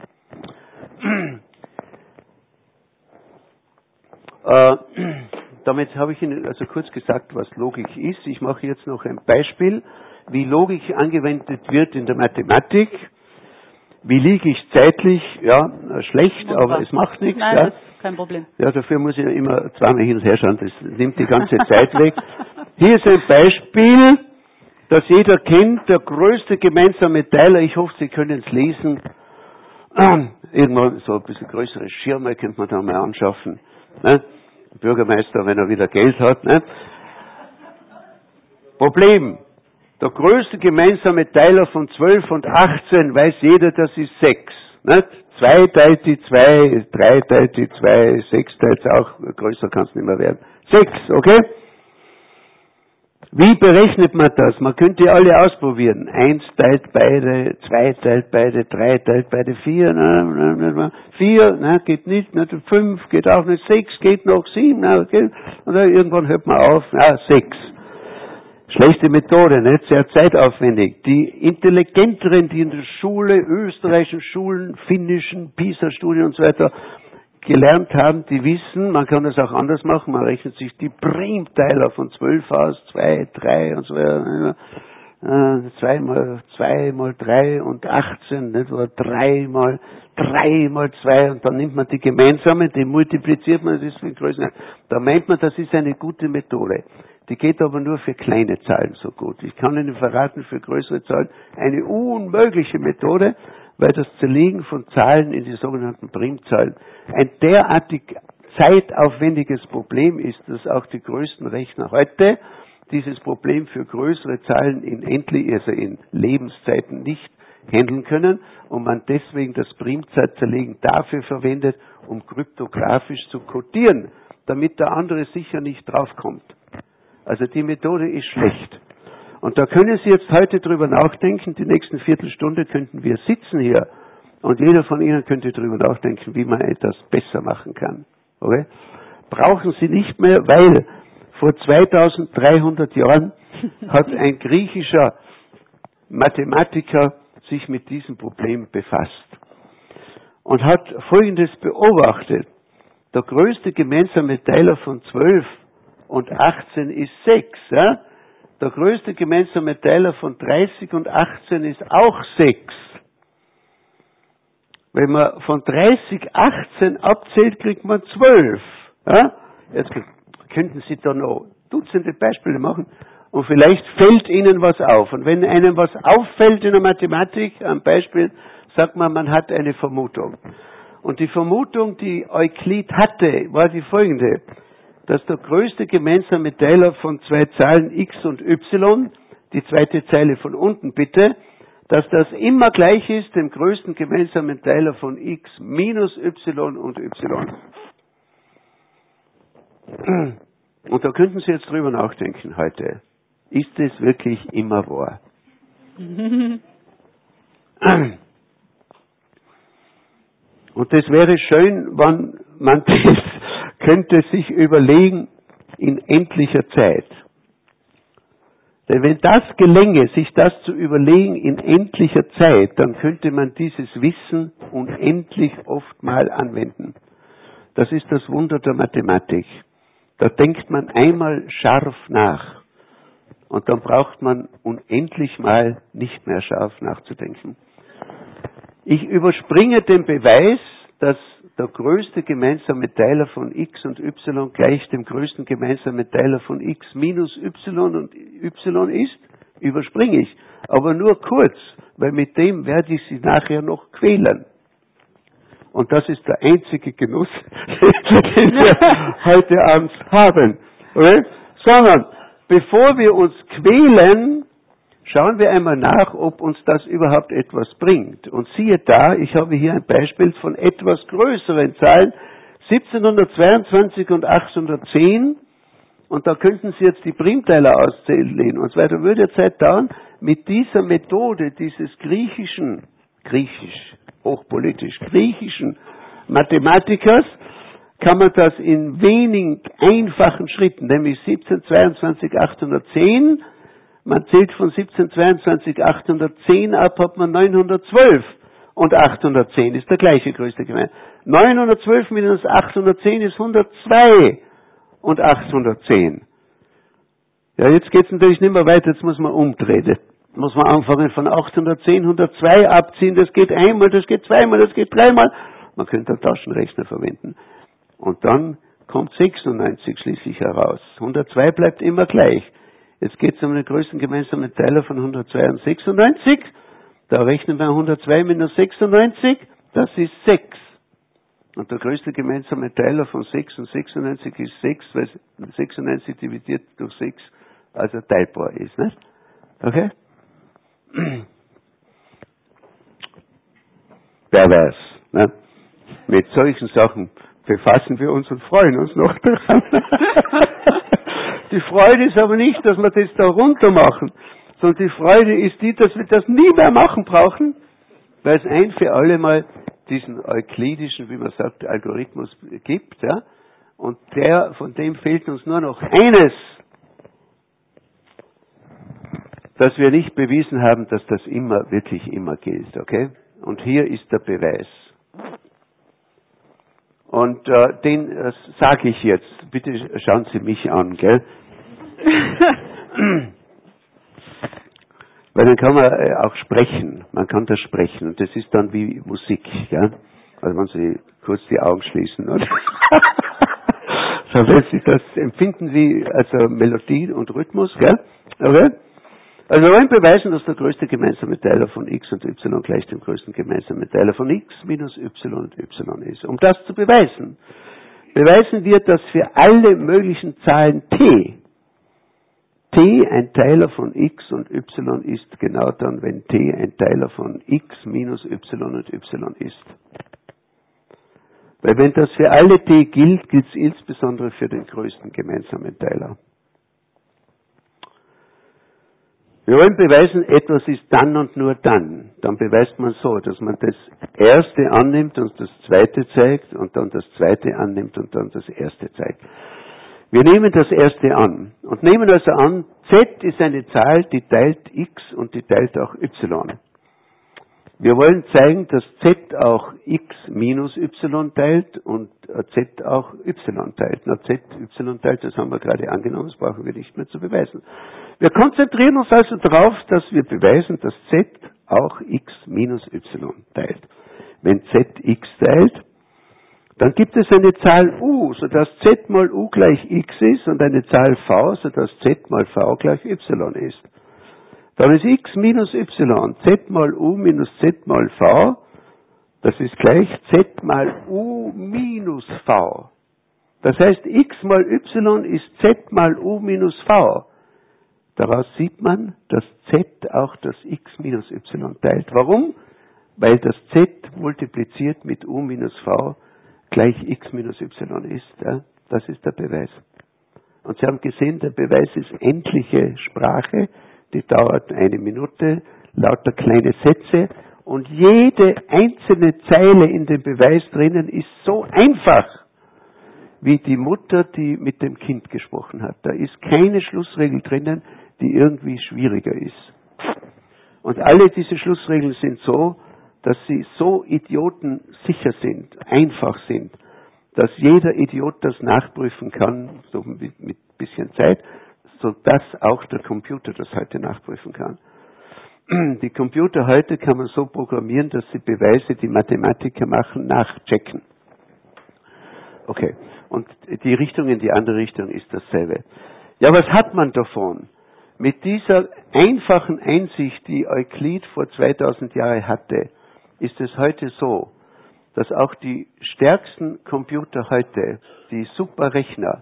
äh, damit habe ich Ihnen also kurz gesagt, was Logik ist. Ich mache jetzt noch ein Beispiel, wie Logik angewendet wird in der Mathematik. Wie liege ich zeitlich? Ja, schlecht, Wunderbar. Aber es macht nichts. Nein, ja. das ist kein Problem. Ja, dafür muss ich ja immer zweimal hin und her schauen. Das nimmt die ganze Zeit weg. Hier ist ein Beispiel, das jeder kennt. Der größte gemeinsame Teiler. Ich hoffe, Sie können es lesen. Irgendwann so ein bisschen größere Schirme könnte man da mal anschaffen. Ne? Der Bürgermeister, wenn er wieder Geld hat. Ne? Problem. Der größte gemeinsame Teiler von zwölf und achtzehn weiß jeder, das ist sechs. Nicht? zwei teilt die zwei, drei teilt die zwei, sechs teilt auch, größer kann es nicht mehr werden. sechs, okay? Wie berechnet man das? Man könnte alle ausprobieren. eins teilt beide, zwei teilt beide, drei teilt beide, vier, vier, ne, geht nicht, ne, fünf geht auch nicht, sechs geht noch, sieben, ne, okay? Und dann irgendwann hört man auf, ja, sechs. Schlechte Methode, nicht? Sehr zeitaufwendig. Die Intelligenteren, die in der Schule, österreichischen Schulen, finnischen, PISA-Studien und so weiter, gelernt haben, die wissen, man kann das auch anders machen, man rechnet sich die Primteiler von zwölf aus, zwei, drei und so weiter, zwei mal zwei mal drei und achtzehn, nicht wahr? drei mal drei mal zwei und dann nimmt man die gemeinsame, die multipliziert man, das ist viel größer. Da meint man, das ist eine gute Methode. Die geht aber nur für kleine Zahlen so gut. Ich kann Ihnen verraten, für größere Zahlen eine unmögliche Methode, weil das Zerlegen von Zahlen in die sogenannten Primzahlen ein derartig zeitaufwendiges Problem ist, dass auch die größten Rechner heute dieses Problem für größere Zahlen in endlich, also in Lebenszeiten nicht handeln können und man deswegen das Primzahtzerlegen dafür verwendet, um kryptografisch zu codieren, damit der andere sicher nicht draufkommt. Also die Methode ist schlecht. Und da können Sie jetzt heute drüber nachdenken, die nächsten Viertelstunde könnten wir sitzen hier und jeder von Ihnen könnte drüber nachdenken, wie man etwas besser machen kann. Okay? Brauchen Sie nicht mehr, weil vor zweitausenddreihundert Jahren hat ein griechischer Mathematiker sich mit diesem Problem befasst und hat Folgendes beobachtet. Der größte gemeinsame Teiler von zwölf und achtzehn ist sechs. Ja? Der größte gemeinsame Teiler von dreißig und achtzehn ist auch sechs. Wenn man von dreißig achtzehn abzählt, kriegt man zwölf. Ja? Jetzt könnten Sie da noch Dutzende Beispiele machen und vielleicht fällt Ihnen was auf. Und wenn einem was auffällt in der Mathematik, am Beispiel, sagt man, man hat eine Vermutung. Und die Vermutung, die Euklid hatte, war die folgende, dass der größte gemeinsame Teiler von zwei Zahlen x und y, die zweite Zeile von unten bitte, dass das immer gleich ist dem größten gemeinsamen Teiler von x minus y und y. Und da könnten Sie jetzt drüber nachdenken heute. Ist es wirklich immer wahr? Und das wäre schön, wenn man das könnte sich überlegen in endlicher Zeit. Denn wenn das gelänge, sich das zu überlegen in endlicher Zeit, dann könnte man dieses Wissen unendlich oft mal anwenden. Das ist das Wunder der Mathematik. Da denkt man einmal scharf nach und dann braucht man unendlich mal nicht mehr scharf nachzudenken. Ich überspringe den Beweis, dass der größte gemeinsame Teiler von x und y gleich dem größten gemeinsamen Teiler von x minus y und y ist, überspringe ich. Aber nur kurz, weil mit dem werde ich Sie nachher noch quälen. Und das ist der einzige Genuss, den wir heute Abend haben. Okay? Sondern, bevor wir uns quälen, schauen wir einmal nach, ob uns das überhaupt etwas bringt. Und siehe da, ich habe hier ein Beispiel von etwas größeren Zahlen, siebzehnhundertzweiundzwanzig und achthundertzehn. Und da könnten Sie jetzt die Primteiler auszählen. Und so weiter würde ja Zeit dauern, mit dieser Methode dieses griechischen, griechisch, hochpolitisch, griechischen Mathematikers, kann man das in wenigen einfachen Schritten, nämlich siebzehnhundertzweiundzwanzig, achthundertzehn, man zählt von siebzehnhundertzweiundzwanzig, achthundertzehn ab, hat man neunhundertzwölf und achthundertzehn ist der gleiche größte Gemeinsame. neunhundertzwölf minus achthundertzehn ist hundertzwei und achthundertzehn. Ja, jetzt geht's natürlich nicht mehr weiter, jetzt muss man umdrehen. Jetzt muss man anfangen von achthundertzehn, hundertzwei abziehen, das geht einmal, das geht zweimal, das geht dreimal. Man könnte einen Taschenrechner verwenden. Und dann kommt sechsundneunzig schließlich heraus. hundertzwei bleibt immer gleich. Jetzt geht es um den größten gemeinsamen Teiler von hundertzwei und sechsundneunzig. Da rechnen wir hundertzwei minus sechsundneunzig, das ist sechs. Und der größte gemeinsame Teiler von sechs und sechsundneunzig ist sechs, weil sechsundneunzig dividiert durch sechs also teilbar ist. Nicht? Okay? Wer weiß. Ne? Mit solchen Sachen befassen wir uns und freuen uns noch daran. Die Freude ist aber nicht, dass wir das da runter machen, sondern die Freude ist die, dass wir das nie mehr machen brauchen, weil es ein für alle Mal diesen euklidischen, wie man sagt, Algorithmus gibt, ja, und der, von dem fehlt uns nur noch eines, dass wir nicht bewiesen haben, dass das immer, wirklich immer gilt, okay? Und hier ist der Beweis. Und äh, den äh, sage ich jetzt. Bitte schauen Sie mich an, gell? Weil dann kann man äh, auch sprechen. Man kann das sprechen. Und das ist dann wie Musik, gell? Also wenn Sie kurz die Augen schließen, oder? So lässt sich das empfinden wie also Melodie und Rhythmus, gell? Okay? Also wir wollen beweisen, dass der größte gemeinsame Teiler von x und y gleich dem größten gemeinsamen Teiler von x minus y und y ist. Um das zu beweisen, beweisen wir, dass für alle möglichen Zahlen t, t ein Teiler von x und y ist, genau dann, wenn t ein Teiler von x minus y und y ist. Weil wenn das für alle t gilt, gilt es insbesondere für den größten gemeinsamen Teiler. Wir wollen beweisen, etwas ist dann und nur dann. Dann beweist man so, dass man das Erste annimmt und das Zweite zeigt und dann das Zweite annimmt und dann das Erste zeigt. Wir nehmen das Erste an und nehmen also an, z ist eine Zahl, die teilt x und die teilt auch y. Wir wollen zeigen, dass z auch x minus y teilt und z auch y teilt. Na, z y teilt, das haben wir gerade angenommen, das brauchen wir nicht mehr zu beweisen. Wir konzentrieren uns also darauf, dass wir beweisen, dass z auch x minus y teilt. Wenn z x teilt, dann gibt es eine Zahl u, sodass z mal u gleich x ist und eine Zahl v, sodass z mal v gleich y ist. Dann ist x minus y, z mal u minus z mal v, das ist gleich z mal u minus v. Das heißt, x mal y ist z mal u minus v. Daraus sieht man, dass z auch das x minus y teilt. Warum? Weil das z multipliziert mit u minus v gleich x minus y ist. Ja? Das ist der Beweis. Und Sie haben gesehen, der Beweis ist endliche Sprache. Die dauert eine Minute, lauter kleine Sätze und jede einzelne Zeile in dem Beweis drinnen ist so einfach, wie die Mutter, die mit dem Kind gesprochen hat. Da ist keine Schlussregel drinnen, die irgendwie schwieriger ist. Und alle diese Schlussregeln sind so, dass sie so idiotensicher sind, einfach sind, dass jeder Idiot das nachprüfen kann, so mit, mit bisschen Zeit, sodass auch der Computer das heute nachprüfen kann. Die Computer heute kann man so programmieren, dass sie Beweise, die Mathematiker machen, nachchecken. Okay. Und die Richtung in die andere Richtung ist dasselbe. Ja, was hat man davon? Mit dieser einfachen Einsicht, die Euklid vor zweitausend Jahren hatte, ist es heute so, dass auch die stärksten Computer heute, die Superrechner,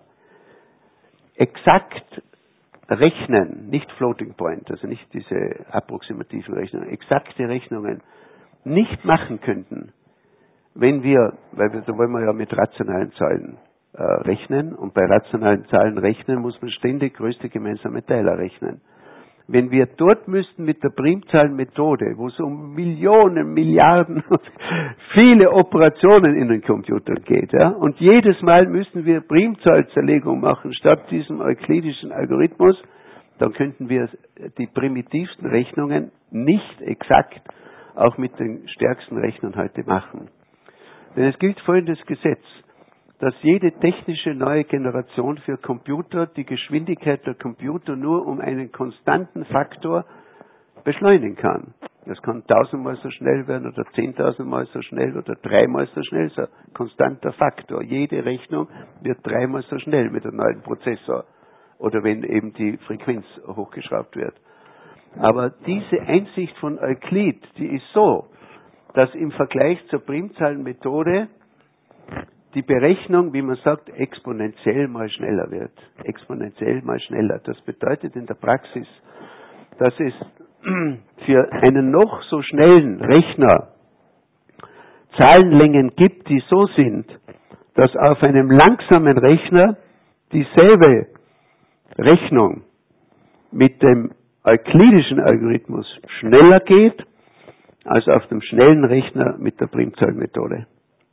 exakt rechnen, nicht Floating Point, also nicht diese approximativen Rechnungen, exakte Rechnungen nicht machen könnten, wenn wir, weil wir, da wollen wir ja mit rationalen Zahlen äh, rechnen und bei rationalen Zahlen rechnen muss man ständig größte gemeinsame Teiler rechnen. Wenn wir dort müssten mit der Primzahlenmethode, wo es um Millionen, Milliarden, viele Operationen in den Computern geht, ja, und jedes Mal müssen wir Primzahlzerlegung machen statt diesem euklidischen Algorithmus, dann könnten wir die primitivsten Rechnungen nicht exakt auch mit den stärksten Rechnern heute machen. Denn es gilt folgendes Gesetz, dass jede technische neue Generation für Computer die Geschwindigkeit der Computer nur um einen konstanten Faktor beschleunigen kann. Das kann tausendmal so schnell werden oder zehntausendmal so schnell oder dreimal so schnell, so ein konstanter Faktor. Jede Rechnung wird dreimal so schnell mit einem neuen Prozessor oder wenn eben die Frequenz hochgeschraubt wird. Aber diese Einsicht von Euklid, die ist so, dass im Vergleich zur Primzahlenmethode die Berechnung, wie man sagt, exponentiell mal schneller wird. Exponentiell mal schneller. Das bedeutet in der Praxis, dass es für einen noch so schnellen Rechner Zahlenlängen gibt, die so sind, dass auf einem langsamen Rechner dieselbe Rechnung mit dem euklidischen Algorithmus schneller geht, als auf dem schnellen Rechner mit der Primzahlmethode.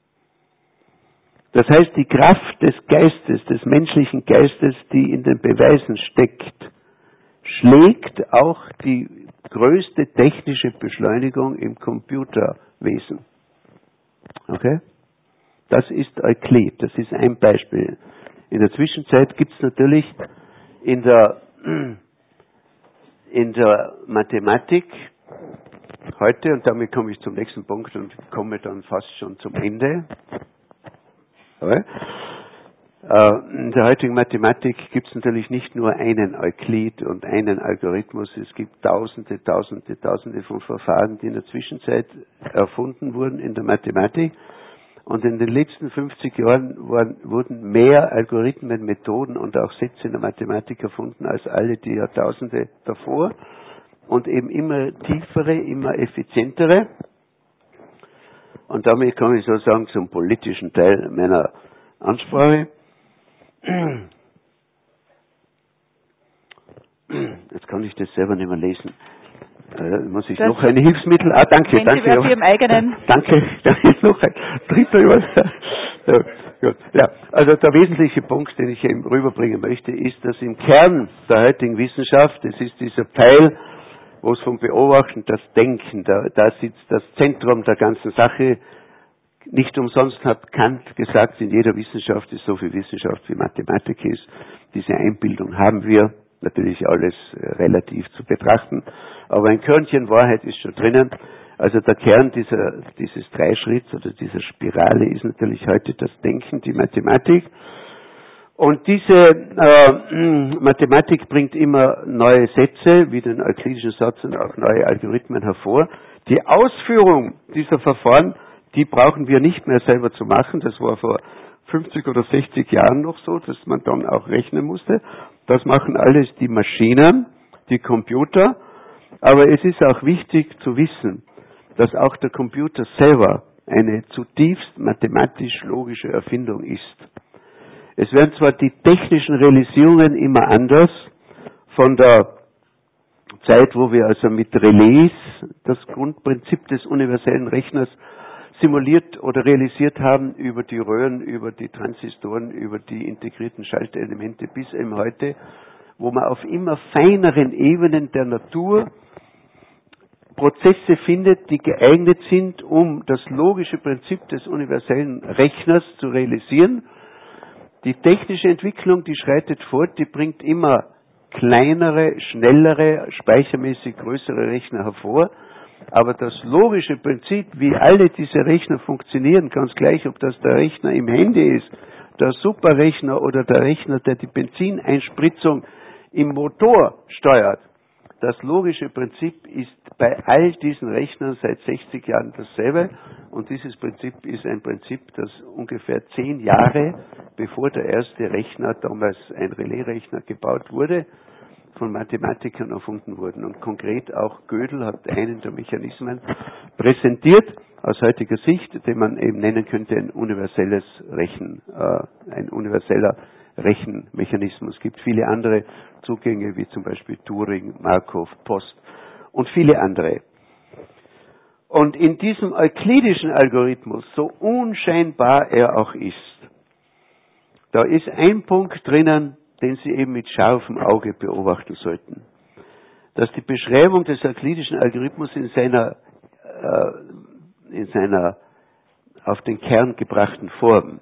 Das heißt, die Kraft des Geistes, des menschlichen Geistes, die in den Beweisen steckt, schlägt auch die größte technische Beschleunigung im Computerwesen. Okay? Das ist Euklid, das ist ein Beispiel. In der Zwischenzeit gibt es natürlich in der, in der Mathematik heute, und damit komme ich zum nächsten Punkt und komme dann fast schon zum Ende. Okay. In der heutigen Mathematik gibt es natürlich nicht nur einen Euklid und einen Algorithmus, es gibt tausende, tausende, tausende von Verfahren, die in der Zwischenzeit erfunden wurden in der Mathematik. Und in den letzten fünfzig Jahren waren, wurden mehr Algorithmen, Methoden und auch Sätze in der Mathematik erfunden als alle die Jahrtausende davor. Und eben immer tiefere, immer effizientere. Und damit komme ich sozusagen zum politischen Teil meiner Ansprache. Jetzt kann ich das selber nicht mehr lesen. Äh, muss ich das noch ein Hilfsmittel? Ah, danke, danke. Sie Ihrem eigenen. Danke, da ist noch ein dritter über. Ja, gut. Ja, also der wesentliche Punkt, den ich eben rüberbringen möchte, ist, dass im Kern der heutigen Wissenschaft, es ist dieser Teil, wo es vom Beobachten, das Denken, da, da sitzt das Zentrum der ganzen Sache. Nicht umsonst hat Kant gesagt, in jeder Wissenschaft ist so viel Wissenschaft wie Mathematik ist. Diese Einbildung haben wir, natürlich alles relativ zu betrachten, aber ein Körnchen Wahrheit ist schon drinnen. Also der Kern dieser, dieses Dreischritts oder dieser Spirale ist natürlich heute das Denken, die Mathematik. Und diese äh, Mathematik bringt immer neue Sätze, wie den euklidischen Satz und auch neue Algorithmen hervor. Die Ausführung dieser Verfahren, die brauchen wir nicht mehr selber zu machen. Das war vor fünfzig oder sechzig Jahren noch so, dass man dann auch rechnen musste. Das machen alles die Maschinen, die Computer. Aber es ist auch wichtig zu wissen, dass auch der Computer selber eine zutiefst mathematisch-logische Erfindung ist. Es werden zwar die technischen Realisierungen immer anders, von der Zeit, wo wir also mit Relais das Grundprinzip des universellen Rechners simuliert oder realisiert haben, über die Röhren, über die Transistoren, über die integrierten Schaltelemente bis eben heute, wo man auf immer feineren Ebenen der Natur Prozesse findet, die geeignet sind, um das logische Prinzip des universellen Rechners zu realisieren. Die technische Entwicklung, die schreitet fort, die bringt immer kleinere, schnellere, speichermäßig größere Rechner hervor. Aber das logische Prinzip, wie alle diese Rechner funktionieren, ganz gleich, ob das der Rechner im Handy ist, der Superrechner oder der Rechner, der die Benzineinspritzung im Motor steuert. Das logische Prinzip ist bei all diesen Rechnern seit sechzig Jahren dasselbe. Und dieses Prinzip ist ein Prinzip, das ungefähr zehn Jahre, bevor der erste Rechner, damals ein Relaisrechner, gebaut wurde, von Mathematikern erfunden wurden. Und konkret auch Gödel hat einen der Mechanismen präsentiert, aus heutiger Sicht, den man eben nennen könnte ein universelles Rechen, äh, ein universeller Rechenmechanismus. Es gibt viele andere Zugänge, wie zum Beispiel Turing, Markov, Post und viele andere. Und in diesem euklidischen Algorithmus, so unscheinbar er auch ist, da ist ein Punkt drinnen, den Sie eben mit scharfem Auge beobachten sollten. Dass die Beschreibung des euklidischen Algorithmus in seiner, äh, in seiner auf den Kern gebrachten Form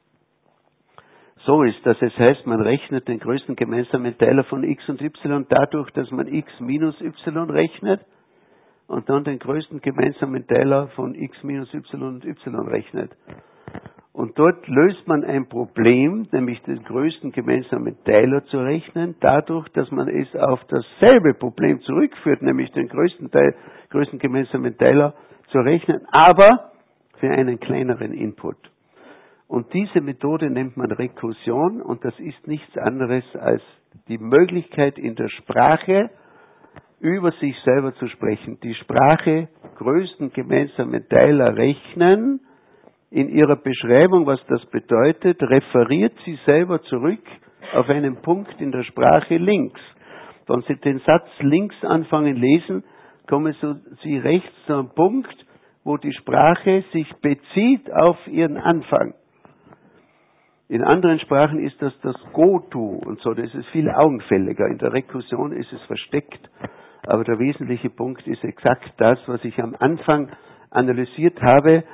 so ist, dass es heißt, man rechnet den größten gemeinsamen Teiler von x und y dadurch, dass man x minus y rechnet und dann den größten gemeinsamen Teiler von x minus y und y rechnet. Und dort löst man ein Problem, nämlich den größten gemeinsamen Teiler zu rechnen, dadurch, dass man es auf dasselbe Problem zurückführt, nämlich den größten Teil, größten gemeinsamen Teiler zu rechnen, aber für einen kleineren Input. Und diese Methode nennt man Rekursion und das ist nichts anderes als die Möglichkeit in der Sprache über sich selber zu sprechen. Die Sprache größten gemeinsamen Teiler rechnen. In ihrer Beschreibung, was das bedeutet, referiert sie selber zurück auf einen Punkt in der Sprache links. Wenn Sie den Satz links anfangen lesen, kommen Sie rechts zu einem Punkt, wo die Sprache sich bezieht auf ihren Anfang. In anderen Sprachen ist das das Go-To und so, das ist viel augenfälliger. In der Rekursion ist es versteckt, aber der wesentliche Punkt ist exakt das, was ich am Anfang analysiert habe.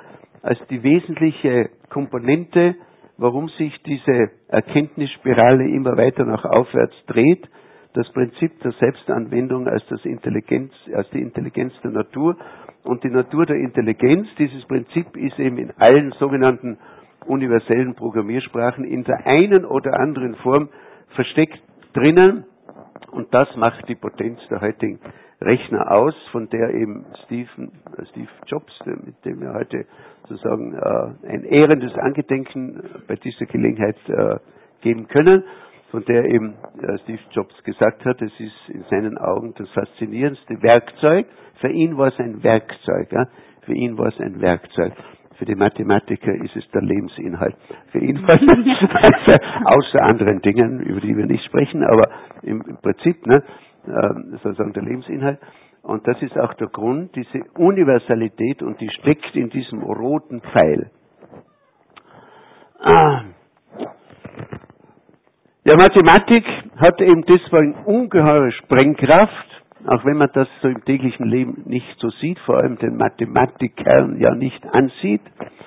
als die wesentliche Komponente, warum sich diese Erkenntnisspirale immer weiter nach aufwärts dreht, das Prinzip der Selbstanwendung als, das Intelligenz, als die Intelligenz der Natur und die Natur der Intelligenz. Dieses Prinzip ist eben in allen sogenannten universellen Programmiersprachen in der einen oder anderen Form versteckt drinnen, und das macht die Potenz der heutigen Rechner aus, von der eben Stephen, äh Steve Jobs, mit dem wir heute sozusagen äh, ein ehrendes Angedenken bei dieser Gelegenheit äh, geben können, von der eben äh, Steve Jobs gesagt hat, es ist in seinen Augen das faszinierendste Werkzeug. Für ihn war es ein Werkzeug, ja? Für ihn war es ein Werkzeug. Für die Mathematiker ist es der Lebensinhalt. Für ihn war es, außer anderen Dingen, über die wir nicht sprechen, aber im, im Prinzip, ne, äh, sozusagen der Lebensinhalt. Und das ist auch der Grund, diese Universalität, und die steckt in diesem roten Pfeil. Ah. Ja, Mathematik hat eben deswegen ungeheure Sprengkraft, auch wenn man das so im täglichen Leben nicht so sieht, vor allem den Mathematikern ja nicht ansieht.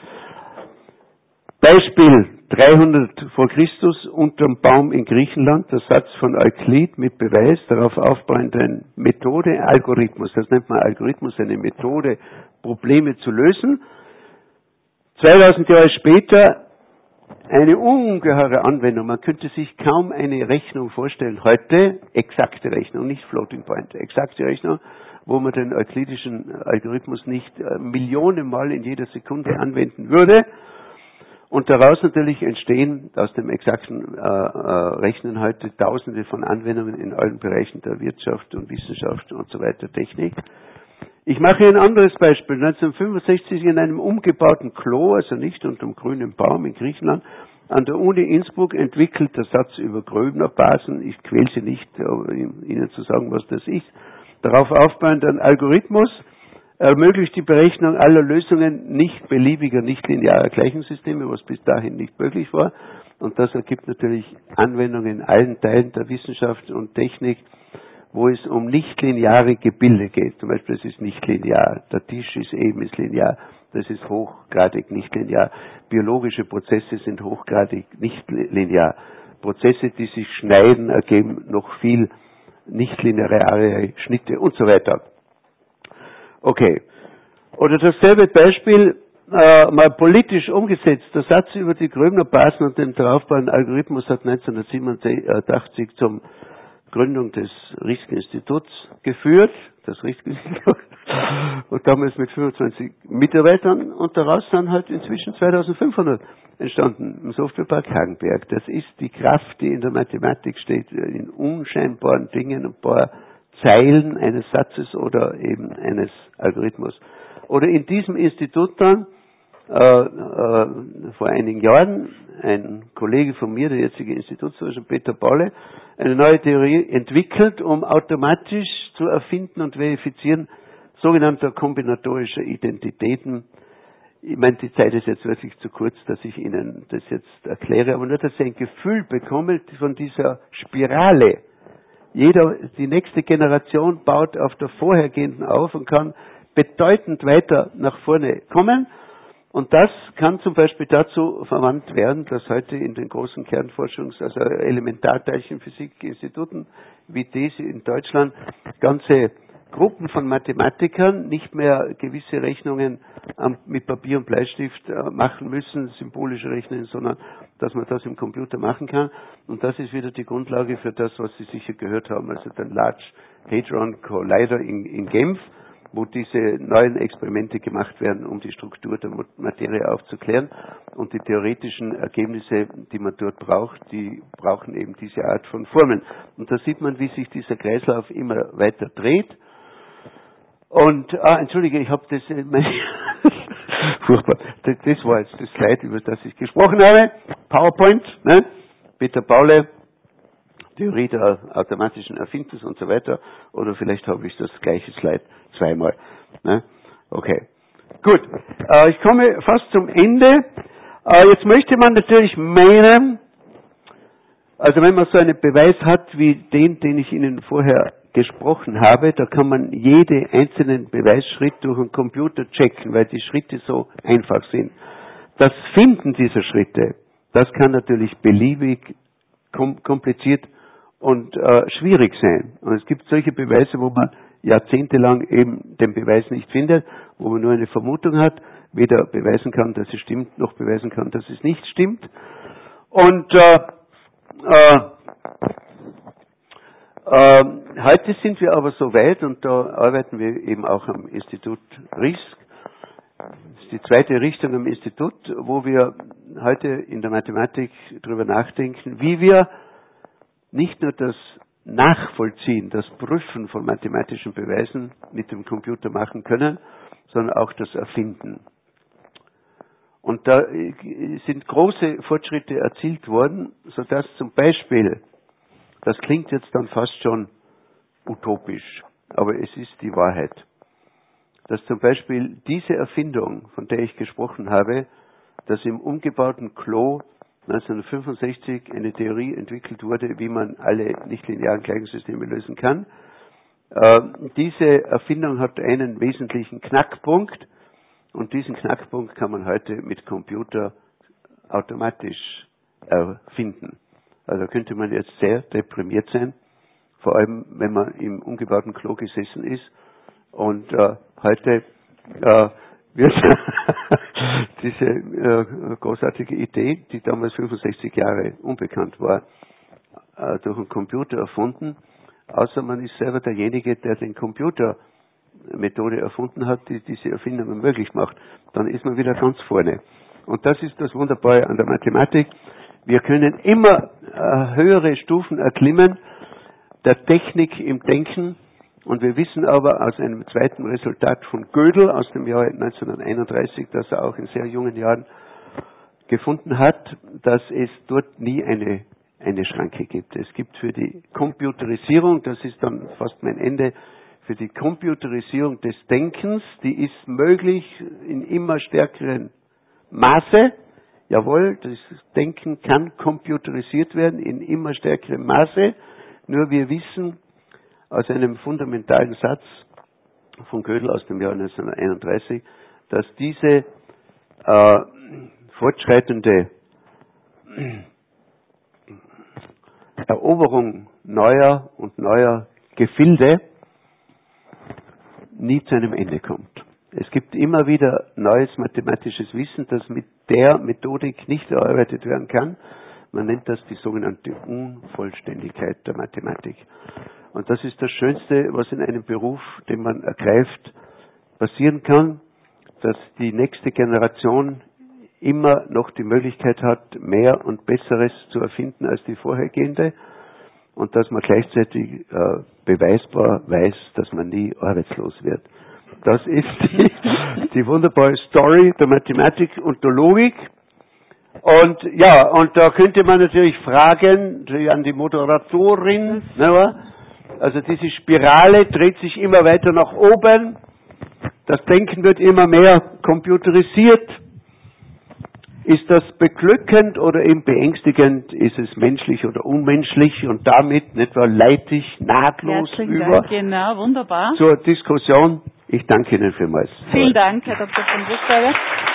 Beispiel dreihundert vor Christus unterm Baum in Griechenland, der Satz von Euklid mit Beweis, darauf aufbauend eine Methode, Algorithmus, das nennt man Algorithmus, eine Methode, Probleme zu lösen. zweitausend Jahre später eine ungeheure Anwendung. Man könnte sich kaum eine Rechnung vorstellen heute, exakte Rechnung, nicht Floating Point, exakte Rechnung, wo man den euklidischen Algorithmus nicht äh, Millionen Mal in jeder Sekunde anwenden würde. Und daraus natürlich entstehen aus dem exakten äh, äh, Rechnen heute Tausende von Anwendungen in allen Bereichen der Wirtschaft und Wissenschaft und so weiter, Technik. Ich mache ein anderes Beispiel. neunzehnhundertfünfundsechzig in einem umgebauten Klo, also nicht unter einem grünen Baum in Griechenland, an der Uni Innsbruck entwickelt der Satz über Gröbner-Basen, ich quäle sie nicht, aber Ihnen zu sagen, was das ist, darauf aufbauend ein Algorithmus, ermöglicht die Berechnung aller Lösungen nicht beliebiger, nicht linearer Gleichungssysteme, was bis dahin nicht möglich war. Und das ergibt natürlich Anwendungen in allen Teilen der Wissenschaft und Technik, wo es um nichtlineare Gebilde geht. Zum Beispiel, es ist nicht linear. Der Tisch ist eben ist linear. Das ist hochgradig nicht linear. Biologische Prozesse sind hochgradig nicht linear. Prozesse, die sich schneiden, ergeben noch viel nichtlineare Schnitte und so weiter. Okay. Oder dasselbe Beispiel, äh, mal politisch umgesetzt. Der Satz über die Gröbner-Basen und den daraufbauenden Algorithmus hat neunzehnhundertsiebenundachtzig zum Gründung des Risk-Instituts geführt, das Risk-Institut, und damals mit fünfundzwanzig Mitarbeitern, und daraus sind halt inzwischen zweitausendfünfhundert entstanden im Softwarepark Hagenberg. Das ist die Kraft, die in der Mathematik steht, in unscheinbaren Dingen, ein paar Zeilen eines Satzes oder eben eines Algorithmus. Oder in diesem Institut dann, äh, äh, vor einigen Jahren, ein Kollege von mir, der jetzige Institutsforscher Peter Paule, eine neue Theorie entwickelt, um automatisch zu erfinden und verifizieren sogenannter kombinatorischer Identitäten. Ich meine, die Zeit ist jetzt wirklich zu kurz, dass ich Ihnen das jetzt erkläre, aber nur, dass Sie ein Gefühl bekommen von dieser Spirale. Jeder, die nächste Generation baut auf der vorhergehenden auf und kann bedeutend weiter nach vorne kommen. Und das kann zum Beispiel dazu verwandt werden, dass heute in den großen Kernforschungs-, also Elementarteilchenphysik-Instituten wie diese in Deutschland ganze Gruppen von Mathematikern nicht mehr gewisse Rechnungen mit Papier und Bleistift machen müssen, symbolische Rechnungen, sondern dass man das im Computer machen kann. Und das ist wieder die Grundlage für das, was Sie sicher gehört haben, also den Large Hadron Collider in, in Genf, wo diese neuen Experimente gemacht werden, um die Struktur der Materie aufzuklären. Und die theoretischen Ergebnisse, die man dort braucht, die brauchen eben diese Art von Formeln. Und da sieht man, wie sich dieser Kreislauf immer weiter dreht. Und, ah, entschuldige, ich habe das, äh, furchtbar, das, das war jetzt das Slide, über das ich gesprochen habe, PowerPoint, ne? Peter Paule, Theorie der automatischen Erfindens und so weiter, oder vielleicht habe ich das gleiche Slide zweimal, ne? Okay, gut, äh, ich komme fast zum Ende. Äh, jetzt möchte man natürlich meinen, Also wenn man so einen Beweis hat wie den, den ich Ihnen vorher gesprochen habe, da kann man jede einzelnen Beweisschritt durch einen Computer checken, weil die Schritte so einfach sind. Das Finden dieser Schritte, das kann natürlich beliebig kom- kompliziert und äh, schwierig sein. Und es gibt solche Beweise, wo man jahrzehntelang eben den Beweis nicht findet, wo man nur eine Vermutung hat, weder beweisen kann, dass es stimmt, noch beweisen kann, dass es nicht stimmt. Und äh, äh, äh, heute sind wir aber so weit, und da arbeiten wir eben auch am Institut RISC. Das ist die zweite Richtung am Institut, wo wir heute in der Mathematik darüber nachdenken, wie wir nicht nur das Nachvollziehen, das Prüfen von mathematischen Beweisen mit dem Computer machen können, sondern auch das Erfinden. Und da sind große Fortschritte erzielt worden, sodass zum Beispiel, das klingt jetzt dann fast schon utopisch, aber es ist die Wahrheit, dass zum Beispiel diese Erfindung, von der ich gesprochen habe, dass im umgebauten Klo neunzehnhundertfünfundsechzig eine Theorie entwickelt wurde, wie man alle nichtlinearen Gleichungssysteme lösen kann. Äh, diese Erfindung hat einen wesentlichen Knackpunkt, und diesen Knackpunkt kann man heute mit Computer automatisch erfinden. Also könnte man jetzt sehr deprimiert sein, vor allem wenn man im umgebauten Klo gesessen ist, und äh, heute äh, wird diese äh, großartige Idee, die damals fünfundsechzig Jahre unbekannt war, äh, durch einen Computer erfunden, außer man ist selber derjenige, der den Computermethode erfunden hat, die diese Erfindungen möglich macht. Dann ist man wieder ganz vorne. Und das ist das Wunderbare an der Mathematik. Wir können immer äh, höhere Stufen erklimmen der Technik im Denken. Und wir wissen aber aus einem zweiten Resultat von Gödel aus dem Jahr neunzehnhunderteinunddreißig, das er auch in sehr jungen Jahren gefunden hat, dass es dort nie eine, eine Schranke gibt. Es gibt für die Computerisierung, das ist dann fast mein Ende, für die Computerisierung des Denkens, die ist möglich in immer stärkeren Maße. Jawohl, das Denken kann computerisiert werden in immer stärkerem Maße. Nur wir wissen aus einem fundamentalen Satz von Gödel aus dem Jahr neunzehnhunderteinunddreißig, dass diese äh, fortschreitende Eroberung neuer und neuer Gefilde nie zu einem Ende kommt. Es gibt immer wieder neues mathematisches Wissen, das mit der Methodik nicht erarbeitet werden kann. Man nennt das die sogenannte Unvollständigkeit der Mathematik. Und das ist das Schönste, was in einem Beruf, den man ergreift, passieren kann, dass die nächste Generation immer noch die Möglichkeit hat, mehr und Besseres zu erfinden als die vorhergehende, und dass man gleichzeitig äh, beweisbar weiß, dass man nie arbeitslos wird. Das ist die, die wunderbare Story der Mathematik und der Logik. Und ja, und da könnte man natürlich fragen, an die Moderatorin, ne, also diese Spirale dreht sich immer weiter nach oben, das Denken wird immer mehr computerisiert. Ist das beglückend oder eben beängstigend? Ist es menschlich oder unmenschlich? Und damit nicht wahr, leite ich nahtlos Herzlichen über Dank, genau, wunderbar. zur Diskussion. Ich danke Ihnen vielmals. Vielen Dank, Herr Doktor von Buchberger.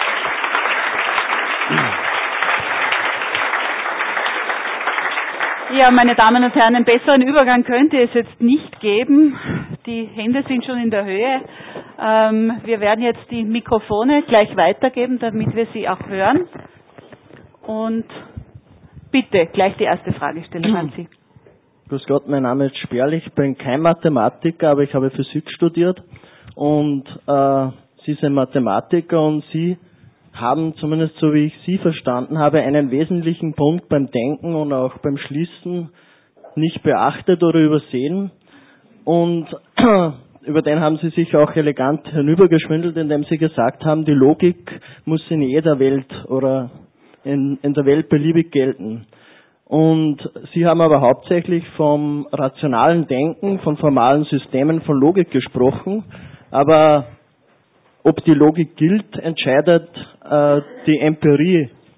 Ja, meine Damen und Herren, einen besseren Übergang könnte es jetzt nicht geben. Die Hände sind schon in der Höhe. Ähm, wir werden jetzt die Mikrofone gleich weitergeben, damit wir sie auch hören. Und bitte, gleich die erste Fragestellung an Sie. Grüß Gott, mein Name ist Sperl, ich bin kein Mathematiker, aber ich habe Physik studiert. Und äh, Sie sind Mathematiker und Sie haben, zumindest so wie ich Sie verstanden habe, einen wesentlichen Punkt beim Denken und auch beim Schließen nicht beachtet oder übersehen. Und über den haben Sie sich auch elegant hinübergeschwindelt, indem Sie gesagt haben, die Logik muss in jeder Welt oder in, in der Welt beliebig gelten. Und Sie haben aber hauptsächlich vom rationalen Denken, von formalen Systemen, von Logik gesprochen. Aber ob die Logik gilt, entscheidet äh, die Empirie.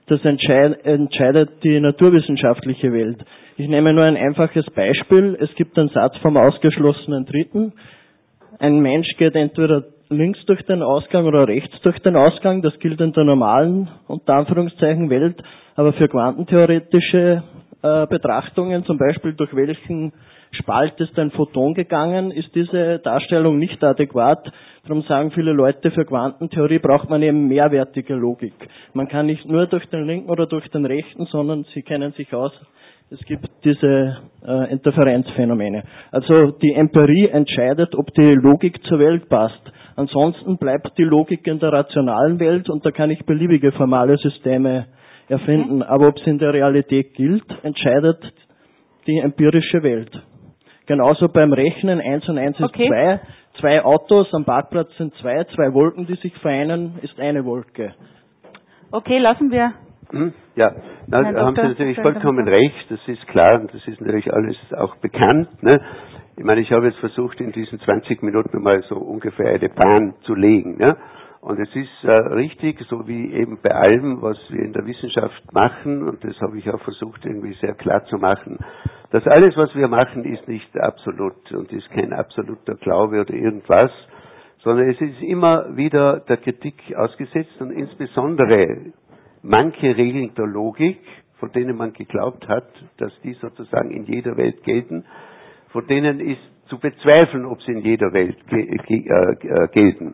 das entscheid, entscheidet die naturwissenschaftliche Welt. Ich nehme nur ein einfaches Beispiel. Es gibt einen Satz vom ausgeschlossenen Dritten. Ein Mensch geht entweder links durch den Ausgang oder rechts durch den Ausgang. Das gilt in der normalen, unter Anführungszeichen, Welt. Aber für quantentheoretische äh, Betrachtungen, zum Beispiel durch welchen Spalt ist ein Photon gegangen, ist diese Darstellung nicht adäquat. Darum sagen viele Leute, für Quantentheorie braucht man eben mehrwertige Logik. Man kann nicht nur durch den linken oder durch den rechten, sondern sie kennen sich aus. Es gibt diese äh, Interferenzphänomene. Also die Empirie entscheidet, ob die Logik zur Welt passt. Ansonsten bleibt die Logik in der rationalen Welt und da kann ich beliebige formale Systeme erfinden. Aber ob es in der Realität gilt, entscheidet die empirische Welt. Genauso beim Rechnen, eins und eins okay. ist zwei. Zwei Autos am Parkplatz sind zwei, zwei Wolken, die sich vereinen, ist eine Wolke. Okay, lassen wir. Hm? Ja, da haben Sie natürlich vollkommen recht, das ist klar und das ist natürlich alles auch bekannt. Ne? Ich meine, ich habe jetzt versucht, in diesen zwanzig Minuten mal so ungefähr eine Bahn zu legen. Ne? Und es ist äh, richtig, so wie eben bei allem, was wir in der Wissenschaft machen, und das habe ich auch versucht, irgendwie sehr klar zu machen, dass alles, was wir machen, ist nicht absolut und ist kein absoluter Glaube oder irgendwas, sondern es ist immer wieder der Kritik ausgesetzt und insbesondere manche Regeln der Logik, von denen man geglaubt hat, dass die sozusagen in jeder Welt gelten, von denen ist zu bezweifeln, ob sie in jeder Welt ge- ge- äh, gelten.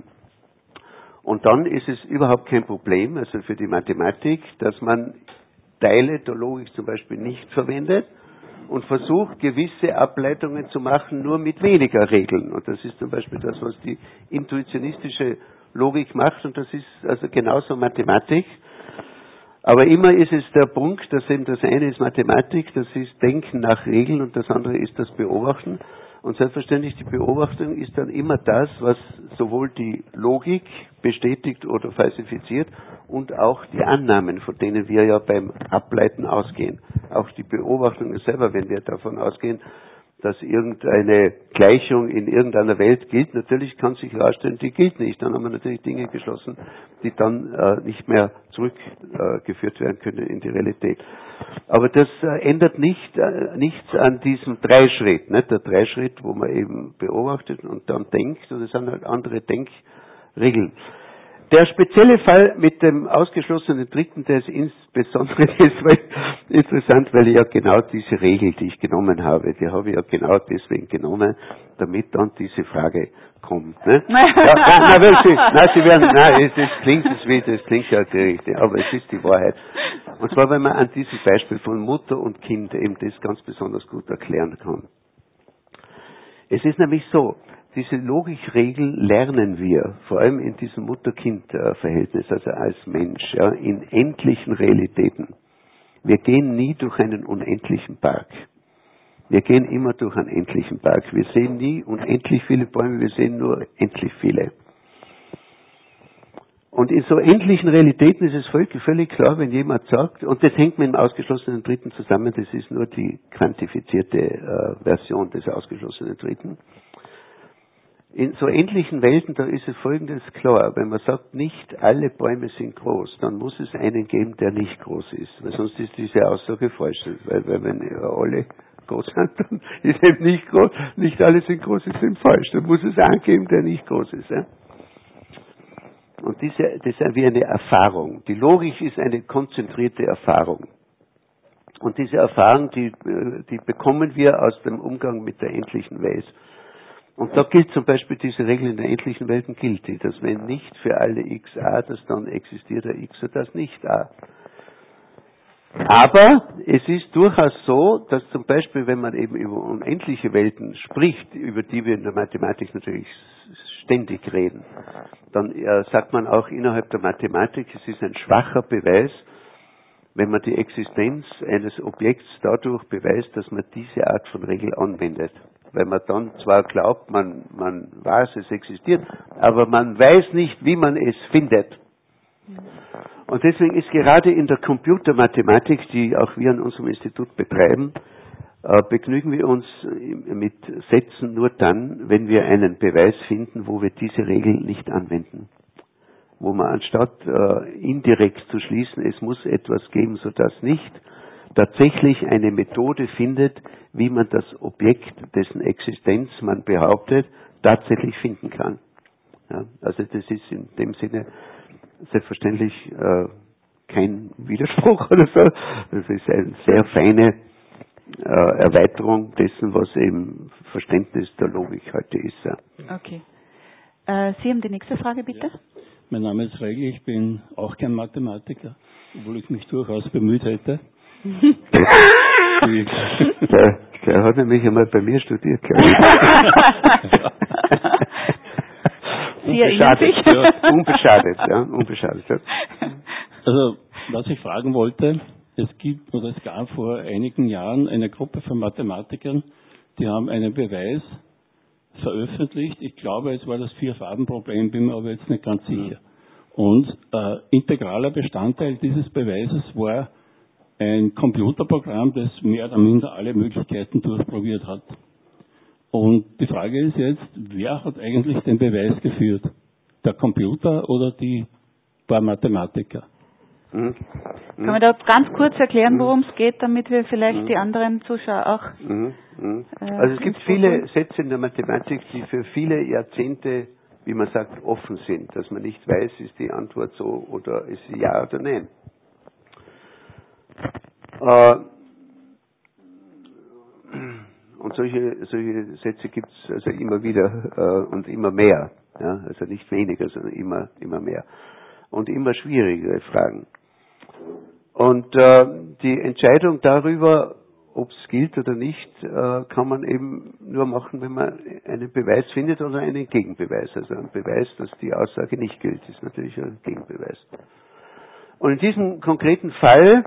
Und dann ist es überhaupt kein Problem, also für die Mathematik, dass man Teile der Logik zum Beispiel nicht verwendet und versucht, gewisse Ableitungen zu machen, nur mit weniger Regeln. Und das ist zum Beispiel das, was die intuitionistische Logik macht, und das ist also genauso Mathematik. Aber immer ist es der Punkt, dass eben das eine ist Mathematik, das ist Denken nach Regeln und das andere ist das Beobachten. Und selbstverständlich die Beobachtung ist dann immer das, was sowohl die Logik bestätigt oder falsifiziert und auch die Annahmen, von denen wir ja beim Ableiten ausgehen. Auch die Beobachtung selber, wenn wir davon ausgehen, dass irgendeine Gleichung in irgendeiner Welt gilt, natürlich kann sich herausstellen, die gilt nicht. Dann haben wir natürlich Dinge geschlossen, die dann äh, nicht mehr zurückgeführt äh, werden können in die Realität. Aber das äh, ändert nicht, äh, nichts an diesem Dreischritt. Nicht? Der Dreischritt, wo man eben beobachtet und dann denkt, und es sind halt andere Denkregeln. Der spezielle Fall mit dem ausgeschlossenen Dritten, der ist insbesondere deswegen interessant, weil ich ja genau diese Regel, die ich genommen habe, die habe ich ja genau deswegen genommen, damit dann diese Frage kommt. Ne? Ja, na, na, weil Sie, na, Sie werden, nein, das klingt, das, das klingt ja richtig, aber es ist die Wahrheit. Und zwar, weil man an diesem Beispiel von Mutter und Kind eben das ganz besonders gut erklären kann. Es ist nämlich so, diese Logikregeln lernen wir, vor allem in diesem Mutter-Kind-Verhältnis, also als Mensch, ja, in endlichen Realitäten. Wir gehen nie durch einen unendlichen Park. Wir gehen immer durch einen endlichen Park. Wir sehen nie unendlich viele Bäume, wir sehen nur endlich viele. Und in so endlichen Realitäten ist es völlig klar, wenn jemand sagt, und das hängt mit dem ausgeschlossenen Dritten zusammen, das ist nur die quantifizierte äh, Version des ausgeschlossenen Dritten. In so endlichen Welten, da ist es Folgendes klar, wenn man sagt, nicht alle Bäume sind groß, dann muss es einen geben, der nicht groß ist, weil sonst ist diese Aussage falsch, weil, weil wenn alle groß sind, dann ist eben nicht groß, nicht alle sind groß, ist eben falsch, dann muss es einen geben, der nicht groß ist. Ja? Und diese, das ist wie eine Erfahrung. Die Logik ist eine konzentrierte Erfahrung. Und diese Erfahrung, die, die bekommen wir aus dem Umgang mit der endlichen Welt. Und da gilt zum Beispiel diese Regel in der endlichen Welten gilt die, dass wenn nicht für alle x a, dass dann existiert der x und das nicht a. Aber es ist durchaus so, dass zum Beispiel, wenn man eben über unendliche Welten spricht, über die wir in der Mathematik natürlich ständig reden, dann äh, sagt man auch innerhalb der Mathematik, es ist ein schwacher Beweis, wenn man die Existenz eines Objekts dadurch beweist, dass man diese Art von Regel anwendet. Weil man dann zwar glaubt, man, man weiß, es existiert, aber man weiß nicht, wie man es findet. Und deswegen ist gerade in der Computermathematik, die auch wir an unserem Institut betreiben, äh, begnügen wir uns mit Sätzen nur dann, wenn wir einen Beweis finden, wo wir diese Regel nicht anwenden. wo man anstatt äh, indirekt zu schließen, es muss etwas geben, sodass nicht, tatsächlich eine Methode findet, wie man das Objekt, dessen Existenz man behauptet, tatsächlich finden kann. Ja, also das ist in dem Sinne selbstverständlich äh, kein Widerspruch oder so. Das ist eine sehr feine äh, Erweiterung dessen, was eben Verständnis der Logik heute ist. Ja. Okay. Äh, Sie haben die nächste Frage, bitte. Ja. Mein Name ist Regel, ich bin auch kein Mathematiker, obwohl ich mich durchaus bemüht hätte. der, der hat nämlich einmal bei mir studiert. Sie erinnern sich? Ja, unbeschadet, ja, unbeschadet. Ja. Also, was ich fragen wollte, es gibt oder es gab vor einigen Jahren eine Gruppe von Mathematikern, die haben einen Beweis veröffentlicht. Ich glaube, es war das Vier-Farben-Problem, bin mir aber jetzt nicht ganz sicher. Und äh, integraler Bestandteil dieses Beweises war ein Computerprogramm, das mehr oder minder alle Möglichkeiten durchprobiert hat. Und die Frage ist jetzt, wer hat eigentlich den Beweis geführt? Der Computer oder die paar Mathematiker? Mhm. Kann man da ganz kurz erklären, worum es geht, damit wir vielleicht mhm. die anderen Zuschauer auch... Mhm. Mhm. Äh, also es gibt viele Sätze in der Mathematik, die für viele Jahrzehnte, wie man sagt, offen sind. Dass man nicht weiß, ist die Antwort so oder ist sie ja oder nein. Äh, und solche, solche Sätze gibt es also immer wieder äh, und immer mehr. Ja? Also nicht weniger, sondern immer, immer mehr. Und immer schwierigere Fragen. Und äh, die Entscheidung darüber, ob es gilt oder nicht, äh, kann man eben nur machen, wenn man einen Beweis findet oder einen Gegenbeweis. Also ein Beweis, dass die Aussage nicht gilt, ist natürlich ein Gegenbeweis. Und in diesem konkreten Fall,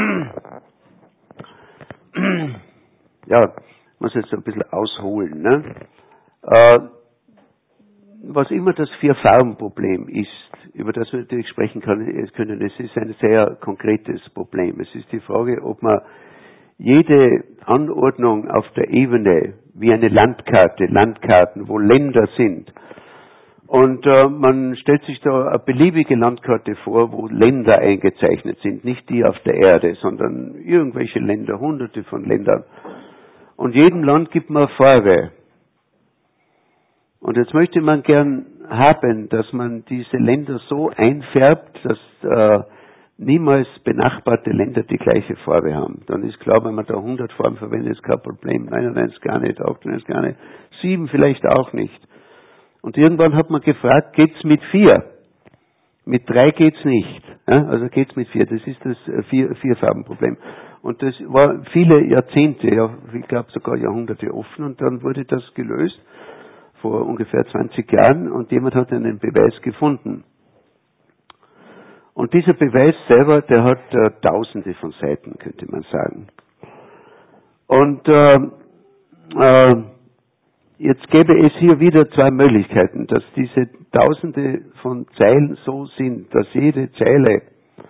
ja, muss jetzt ein bisschen ausholen, ne? Äh, was immer das Vier-Farben-Problem ist, über das wir natürlich sprechen können, es ist ein sehr konkretes Problem. Es ist die Frage, ob man jede Anordnung auf der Ebene, wie eine Landkarte, Landkarten, wo Länder sind, und äh, man stellt sich da eine beliebige Landkarte vor, wo Länder eingezeichnet sind, nicht die auf der Erde, sondern irgendwelche Länder, hunderte von Ländern. Und jedem Land gibt man eine Farbe. Und jetzt möchte man gern haben, dass man diese Länder so einfärbt, dass äh, niemals benachbarte Länder die gleiche Farbe haben. Dann ist klar, wenn man da hundert Farben verwendet, ist kein Problem. neunundneunzig gar nicht, achtundneunzig gar nicht, sieben vielleicht auch nicht. Und irgendwann hat man gefragt, geht's mit vier? Mit drei geht's nicht. Ja? Also geht's mit vier. Das ist das vier, Vier-Farben-Problem. Und das war viele Jahrzehnte, ja, ich glaube sogar Jahrhunderte offen. Und dann wurde das gelöst vor ungefähr zwanzig Jahren und jemand hat einen Beweis gefunden. Und dieser Beweis selber, der hat äh, tausende von Seiten, könnte man sagen. Und äh, äh, jetzt gäbe es hier wieder zwei Möglichkeiten, dass diese tausende von Zeilen so sind, dass jede Zeile,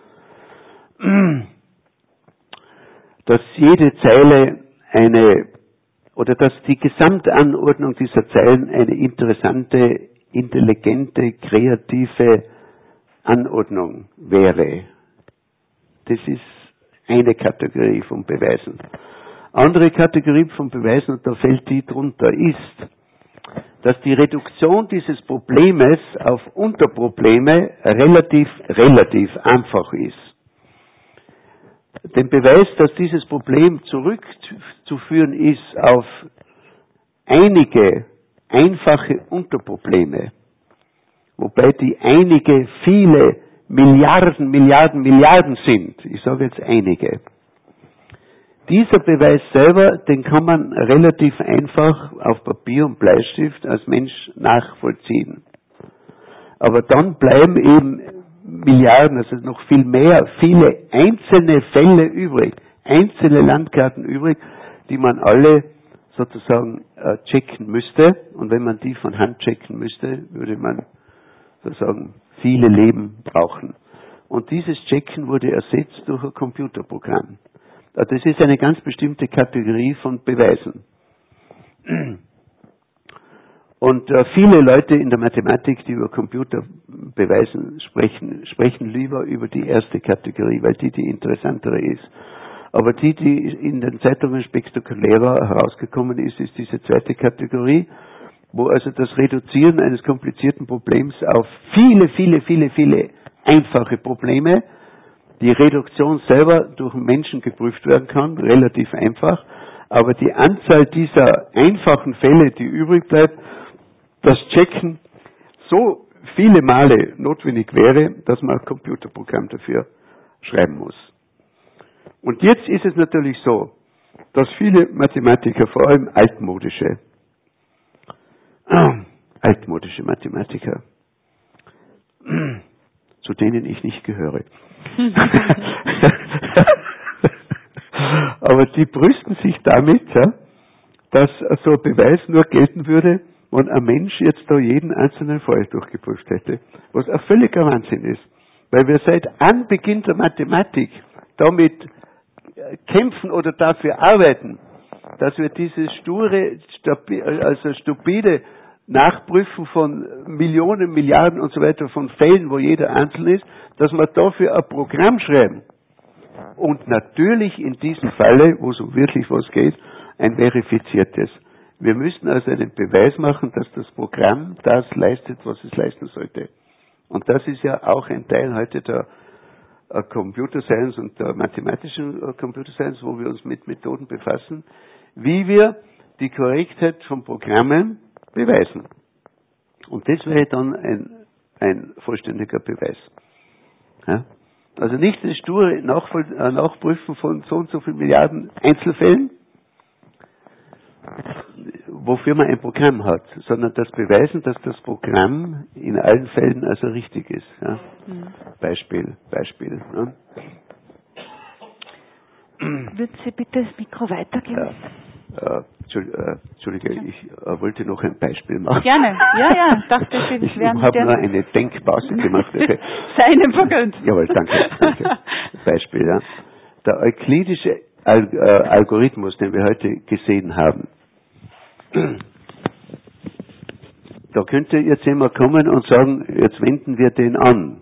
dass jede Zeile eine, oder dass die Gesamtanordnung dieser Zeilen eine interessante, intelligente, kreative Anordnung wäre. Das ist eine Kategorie von Beweisen. Andere Kategorie von Beweisen, und da fällt die drunter, ist, dass die Reduktion dieses Problems auf Unterprobleme relativ, relativ einfach ist. Den Beweis, dass dieses Problem zurückzuführen ist auf einige einfache Unterprobleme, wobei die einige viele Milliarden, Milliarden, Milliarden sind. Ich sage jetzt einige. Dieser Beweis selber, den kann man relativ einfach auf Papier und Bleistift als Mensch nachvollziehen. Aber dann bleiben eben Milliarden, also noch viel mehr, viele einzelne Fälle übrig, einzelne Landkarten übrig, die man alle sozusagen äh, checken müsste. Und wenn man die von Hand checken müsste, würde man sozusagen viele Leben brauchen. Und dieses Checken wurde ersetzt durch ein Computerprogramm. Das ist eine ganz bestimmte Kategorie von Beweisen. Und äh, viele Leute in der Mathematik, die über Computer Beweisen sprechen, sprechen lieber über die erste Kategorie, weil die die interessantere ist. Aber die, die in den Zeitungen spektakulärer herausgekommen ist, ist diese zweite Kategorie, wo also das Reduzieren eines komplizierten Problems auf viele, viele, viele, viele einfache Probleme, die Reduktion selber durch einen Menschen geprüft werden kann, relativ einfach, aber die Anzahl dieser einfachen Fälle, die übrig bleibt, das Checken so viele Male notwendig wäre, dass man ein Computerprogramm dafür schreiben muss. Und jetzt ist es natürlich so, dass viele Mathematiker, vor allem altmodische, altmodische Mathematiker, zu denen ich nicht gehöre, aber die brüsten sich damit, ja, dass so ein Beweis nur gelten würde, wenn ein Mensch jetzt da jeden einzelnen Fall durchgeprüft hätte. Was ein völliger Wahnsinn ist. Weil wir seit Anbeginn der Mathematik damit kämpfen oder dafür arbeiten, dass wir dieses sture, also stupide Nachprüfen von Millionen, Milliarden und so weiter von Fällen, wo jeder einzeln ist, dass wir dafür ein Programm schreiben. Und natürlich in diesem Falle, wo so wirklich was geht, ein verifiziertes. Wir müssen also einen Beweis machen, dass das Programm das leistet, was es leisten sollte. Und das ist ja auch ein Teil heute der uh, Computer Science und der mathematischen uh, Computer Science, wo wir uns mit Methoden befassen, wie wir die Korrektheit von Programmen beweisen. Und das wäre dann ein, ein vollständiger Beweis. Ja? Also nicht das sture Nachvoll- äh, Nachprüfen von so und so vielen Milliarden Einzelfällen, wofür man ein Programm hat, sondern das Beweisen, dass das Programm in allen Fällen also richtig ist. Ja? Mhm. Beispiel, Beispiel. Ja? Würden Sie bitte das Mikro weitergeben? Ja. Äh, Entschuldige, ja. ich äh, wollte noch ein Beispiel machen. Gerne, ja, ja, dachte Sie ich werden Ich habe nur eine Denkpause gemacht. Okay. Sei Ihnen vergönnt. Jawohl, danke, danke. Beispiel, ja. Der euklidische Al- äh, Algorithmus, den wir heute gesehen haben, da könnte jetzt jemand kommen und sagen, jetzt wenden wir den an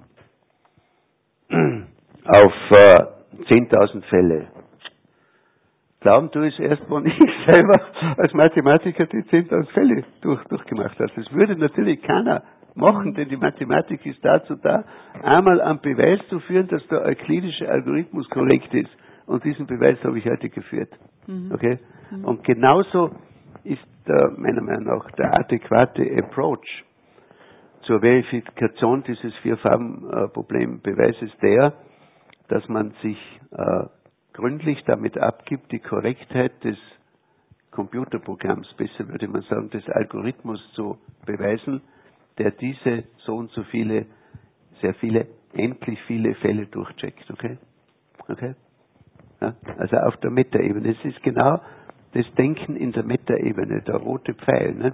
auf äh, zehntausend Fälle. Glauben du es erst, wenn ich selber als Mathematiker die zehntausend Fälle durch, durchgemacht habe. Das würde natürlich keiner machen, denn die Mathematik ist dazu da, einmal einen Beweis zu führen, dass der euklidische Algorithmus korrekt ist. Und diesen Beweis habe ich heute geführt. Mhm. Okay? Mhm. Und genauso ist der, meiner Meinung nach der adäquate Approach zur Verifikation dieses Vier-Farben-Problembeweises der, dass man sich äh, gründlich damit abgibt, die Korrektheit des Computerprogramms, besser würde man sagen, des Algorithmus zu beweisen, der diese so und so viele, sehr viele, endlich viele Fälle durchcheckt. Okay? Okay? Ja? Also auf der Metaebene. Es ist genau das Denken in der Metaebene, der rote Pfeil. Ne?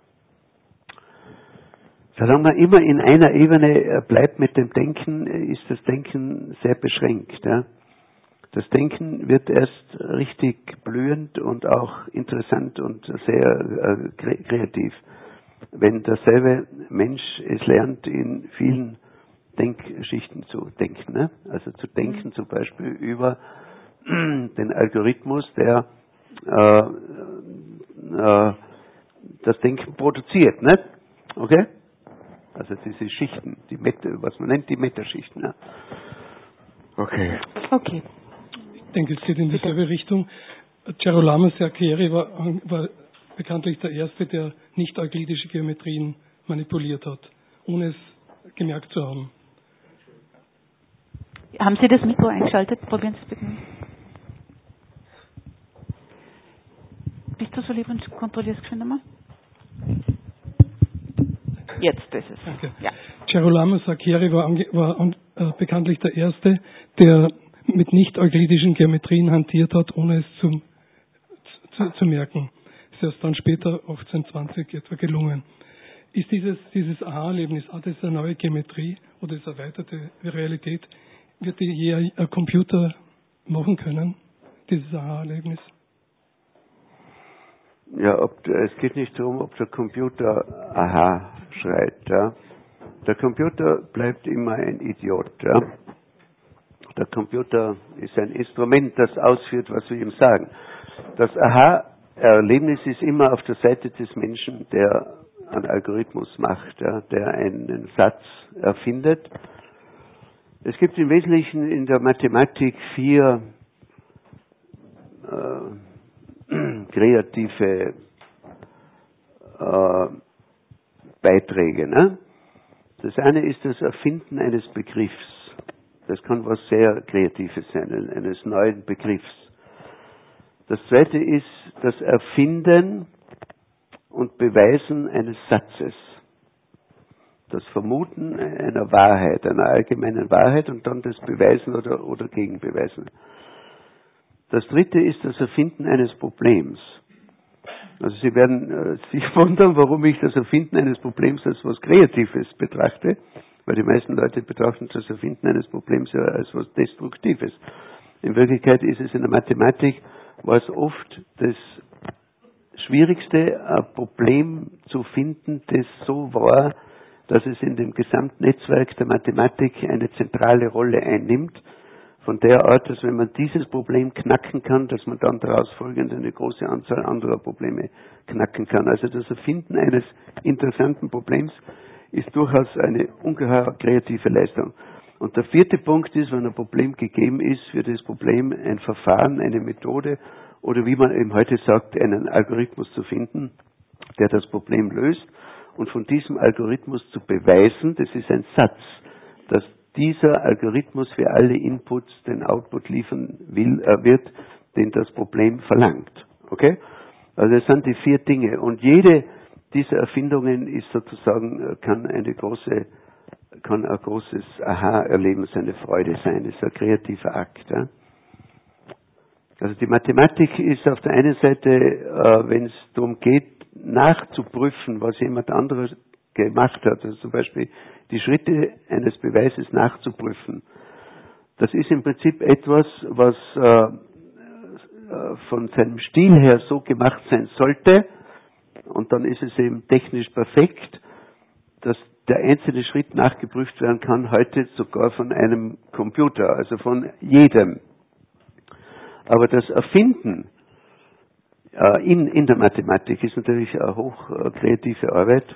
Solange man immer in einer Ebene bleibt mit dem Denken, ist das Denken sehr beschränkt. Ja? Das Denken wird erst richtig blühend und auch interessant und sehr äh, kreativ, wenn derselbe Mensch es lernt, in vielen Denkschichten zu denken. Ne? Also zu denken zum Beispiel über den Algorithmus, der äh, äh, das Denken produziert. Ne? Okay? Also diese Schichten, die Meta, was man nennt die Metaschichten. Ja? Okay. Okay. Ich denke, es geht in dieselbe Richtung. Gerolamo Serchieri war, war bekanntlich der Erste, der nicht euklidische Geometrien manipuliert hat, ohne es gemerkt zu haben. Haben Sie das Mikro eingeschaltet? Probieren Sie es bitte. Bist du so lieb und kontrollierst geschwind einmal? Jetzt ist es. Danke. Ja. Gerolamo Serchieri war, war äh, bekanntlich der Erste, der mit nicht-euklidischen Geometrien hantiert hat, ohne es zu, zu, zu merken. Ist erst dann später, achtzehnhundertzwanzig, etwa gelungen. Ist dieses, dieses Aha-Erlebnis, ah, das ist eine neue Geometrie oder ist erweiterte Realität, wird die je ein Computer machen können, dieses Aha-Erlebnis? Ja, ob, es geht nicht darum, ob der Computer Aha schreit. Ja. Der Computer bleibt immer ein Idiot. Ja? Der Computer ist ein Instrument, das ausführt, was wir ihm sagen. Das Aha-Erlebnis ist immer auf der Seite des Menschen, der einen Algorithmus macht, ja, der einen Satz erfindet. Es gibt im Wesentlichen in der Mathematik vier äh, kreative äh, Beiträge. Ne? Das eine ist das Erfinden eines Begriffs. Das kann was sehr Kreatives sein, eines neuen Begriffs. Das zweite ist das Erfinden und Beweisen eines Satzes. Das Vermuten einer Wahrheit, einer allgemeinen Wahrheit und dann das Beweisen oder, oder Gegenbeweisen. Das dritte ist das Erfinden eines Problems. Also Sie werden äh, sich wundern, warum ich das Erfinden eines Problems als was Kreatives betrachte, weil die meisten Leute betrachten das Erfinden eines Problems ja als was Destruktives. In Wirklichkeit ist es in der Mathematik, war es oft das Schwierigste, ein Problem zu finden, das so war, dass es in dem Gesamtnetzwerk der Mathematik eine zentrale Rolle einnimmt, von der Art, dass wenn man dieses Problem knacken kann, dass man dann daraus folgend eine große Anzahl anderer Probleme knacken kann. Also das Erfinden eines interessanten Problems ist durchaus eine ungeheuer kreative Leistung. Und der vierte Punkt ist, wenn ein Problem gegeben ist, für das Problem ein Verfahren, eine Methode oder wie man eben heute sagt, einen Algorithmus zu finden, der das Problem löst und von diesem Algorithmus zu beweisen, das ist ein Satz, dass dieser Algorithmus für alle Inputs den Output liefern will, äh, wird, den das Problem verlangt. Okay? Also das sind die vier Dinge. Und jede dieser Erfindungen ist sozusagen, kann eine große, kann ein großes Aha-Erlebnis, eine Freude sein. Das ist ein kreativer Akt. Ja? Also die Mathematik ist auf der einen Seite, äh, wenn es darum geht, nachzuprüfen, was jemand anderes gemacht hat, also zum Beispiel die Schritte eines Beweises nachzuprüfen. Das ist im Prinzip etwas, was äh, von seinem Stil her so gemacht sein sollte, und dann ist es eben technisch perfekt, dass der einzelne Schritt nachgeprüft werden kann, heute sogar von einem Computer, also von jedem. Aber das Erfinden äh, in, in der Mathematik ist natürlich eine hochkreative Arbeit,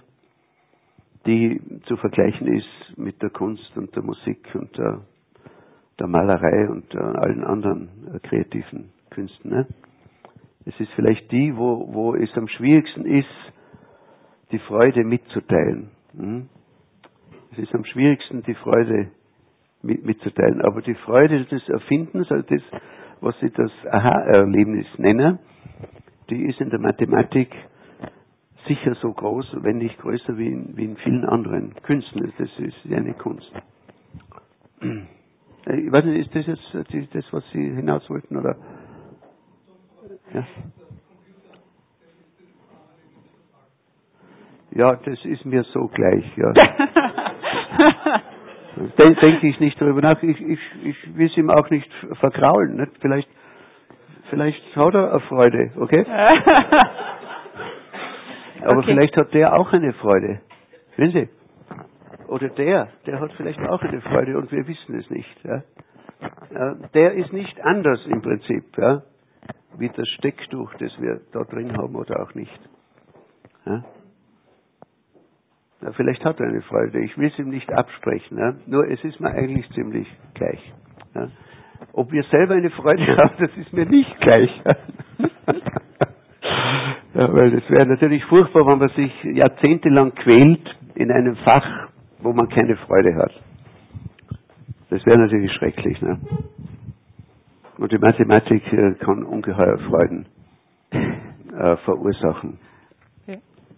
die zu vergleichen ist mit der Kunst und der Musik und der, der Malerei und äh, allen anderen äh, kreativen Künsten. Ne? Es ist vielleicht die, wo, wo es am schwierigsten ist, die Freude mitzuteilen. Hm? Es ist am schwierigsten, die Freude mit, mitzuteilen. Aber die Freude des Erfindens, also das, was Sie das Aha-Erlebnis nennen, die ist in der Mathematik sicher so groß, wenn nicht größer wie in, wie in vielen anderen Künsten. Das ist ja eine Kunst. Ich weiß nicht, ist das jetzt das, was Sie hinaus wollten, oder? Ja. Ja, das ist mir so gleich, ja. Den, denke ich nicht darüber nach. Ich, ich, ich will es ihm auch nicht vergraulen. Nicht? Vielleicht, vielleicht hat er eine Freude, okay? Aber okay. Vielleicht hat der auch eine Freude. Wissen Sie? Oder der, der hat vielleicht auch eine Freude und wir wissen es nicht. Ja? Der ist nicht anders im Prinzip, ja? Wie das Stecktuch, das wir da drin haben oder auch nicht. Ja? Ja, vielleicht hat er eine Freude. Ich will es ihm nicht absprechen. Ja? Nur es ist mir eigentlich ziemlich gleich. Ja? Ob wir selber eine Freude haben, das ist mir nicht gleich. Ja, weil es wäre natürlich furchtbar, wenn man sich jahrzehntelang quält in einem Fach, wo man keine Freude hat. Das wäre natürlich schrecklich. Ne? Und die Mathematik äh, kann ungeheuer Freuden äh, verursachen. Ja.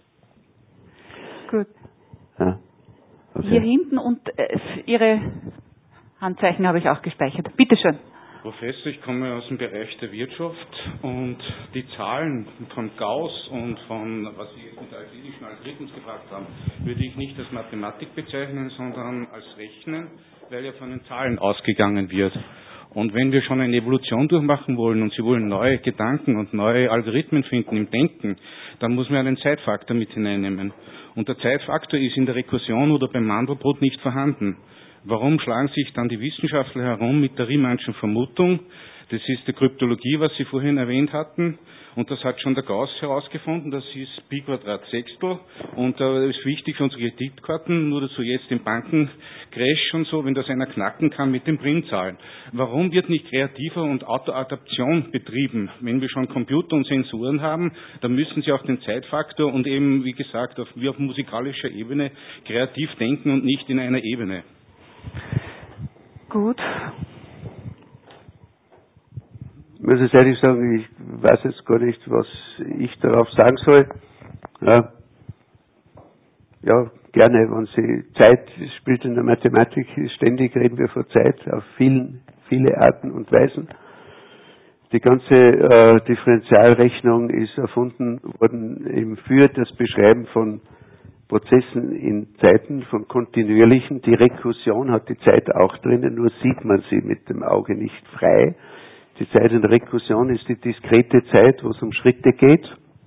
Gut. Ja? Okay. Hier hinten und äh, Ihre Handzeichen habe ich auch gespeichert. Bitte schön. Professor, ich komme aus dem Bereich der Wirtschaft und die Zahlen von Gauss und von, was Sie jetzt mit euklidischen Algorithmus gefragt haben, würde ich nicht als Mathematik bezeichnen, sondern als Rechnen, weil ja von den Zahlen ausgegangen wird. Und wenn wir schon eine Evolution durchmachen wollen und Sie wollen neue Gedanken und neue Algorithmen finden im Denken, dann muss man einen Zeitfaktor mit hineinnehmen. Und der Zeitfaktor ist in der Rekursion oder beim Mandelbrot nicht vorhanden. Warum schlagen sich dann die Wissenschaftler herum mit der Riemannschen Vermutung? Das ist die Kryptologie, was Sie vorhin erwähnt hatten. Und das hat schon der Gauss herausgefunden, das ist Pi Quadrat Sechstel. Und das ist wichtig für unsere Kreditkarten, nur dazu jetzt im Bankencrash und so, wenn das einer knacken kann mit den Primzahlen. Warum wird nicht kreativer und Autoadaption betrieben? Wenn wir schon Computer und Sensoren haben, dann müssen sie auch den Zeitfaktor und eben, wie gesagt, auf, wie auf musikalischer Ebene kreativ denken und nicht in einer Ebene. Gut. Ich muss jetzt ehrlich sagen, ich weiß jetzt gar nicht, was ich darauf sagen soll. Ja, ja gerne, wenn Sie Zeit spielt in der Mathematik, ständig reden wir von Zeit auf vielen, viele Arten und Weisen. Die ganze äh, Differentialrechnung ist erfunden worden eben für das Beschreiben von Prozessen in Zeiten, von kontinuierlichen. Die Rekursion hat die Zeit auch drinnen, nur sieht man sie mit dem Auge nicht frei. Die Zeit in der Rekursion ist die diskrete Zeit, wo es um Schritte geht.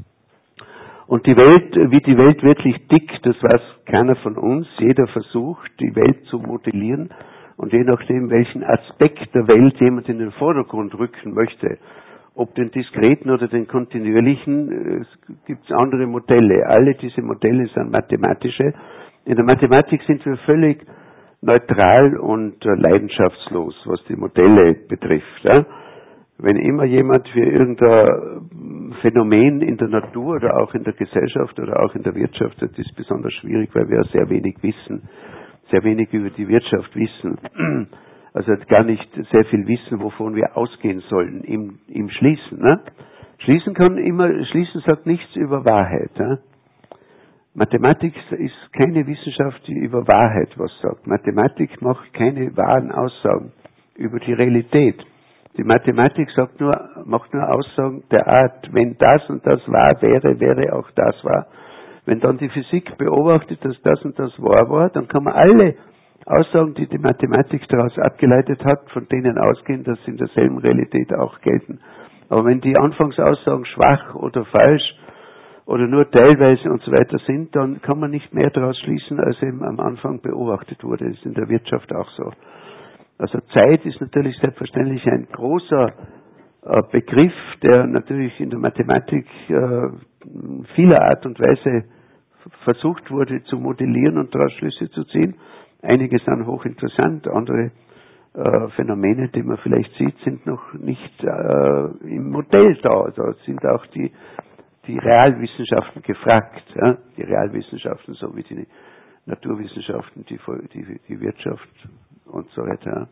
Und die Welt, wie die Welt wirklich tickt, das weiß keiner von uns. Jeder versucht, die Welt zu modellieren. Und je nachdem, welchen Aspekt der Welt jemand in den Vordergrund rücken möchte, ob den diskreten oder den kontinuierlichen, es gibt andere Modelle. Alle diese Modelle sind mathematische. In der Mathematik sind wir völlig neutral und leidenschaftslos, was die Modelle betrifft. Ja? Wenn immer jemand für irgendein Phänomen in der Natur oder auch in der Gesellschaft oder auch in der Wirtschaft, das ist besonders schwierig, weil wir sehr wenig wissen, sehr wenig über die Wirtschaft wissen, also gar nicht sehr viel wissen, wovon wir ausgehen sollen im, im Schließen. Ne? Schließen kann immer, Schließen sagt nichts über Wahrheit. Ne? Mathematik ist keine Wissenschaft, die über Wahrheit was sagt. Mathematik macht keine wahren Aussagen über die Realität. Die Mathematik sagt nur, macht nur Aussagen der Art, wenn das und das wahr wäre, wäre auch das wahr. Wenn dann die Physik beobachtet, dass das und das wahr war, dann kann man alle Aussagen, die die Mathematik daraus abgeleitet hat, von denen ausgehen, dass sie in derselben Realität auch gelten. Aber wenn die Anfangsaussagen schwach oder falsch oder nur teilweise und so weiter sind, dann kann man nicht mehr daraus schließen, als eben am Anfang beobachtet wurde. Das ist in der Wirtschaft auch so. Also Zeit ist natürlich selbstverständlich ein großer äh, Begriff, der natürlich in der Mathematik äh, vieler Art und Weise versucht wurde zu modellieren und daraus Schlüsse zu ziehen. Einige sind hochinteressant, andere äh, Phänomene, die man vielleicht sieht, sind noch nicht äh, im Modell da. Da sind auch die, die Realwissenschaften gefragt. Ja? Die Realwissenschaften, so wie die Naturwissenschaften, die, die, die Wirtschaft und so weiter.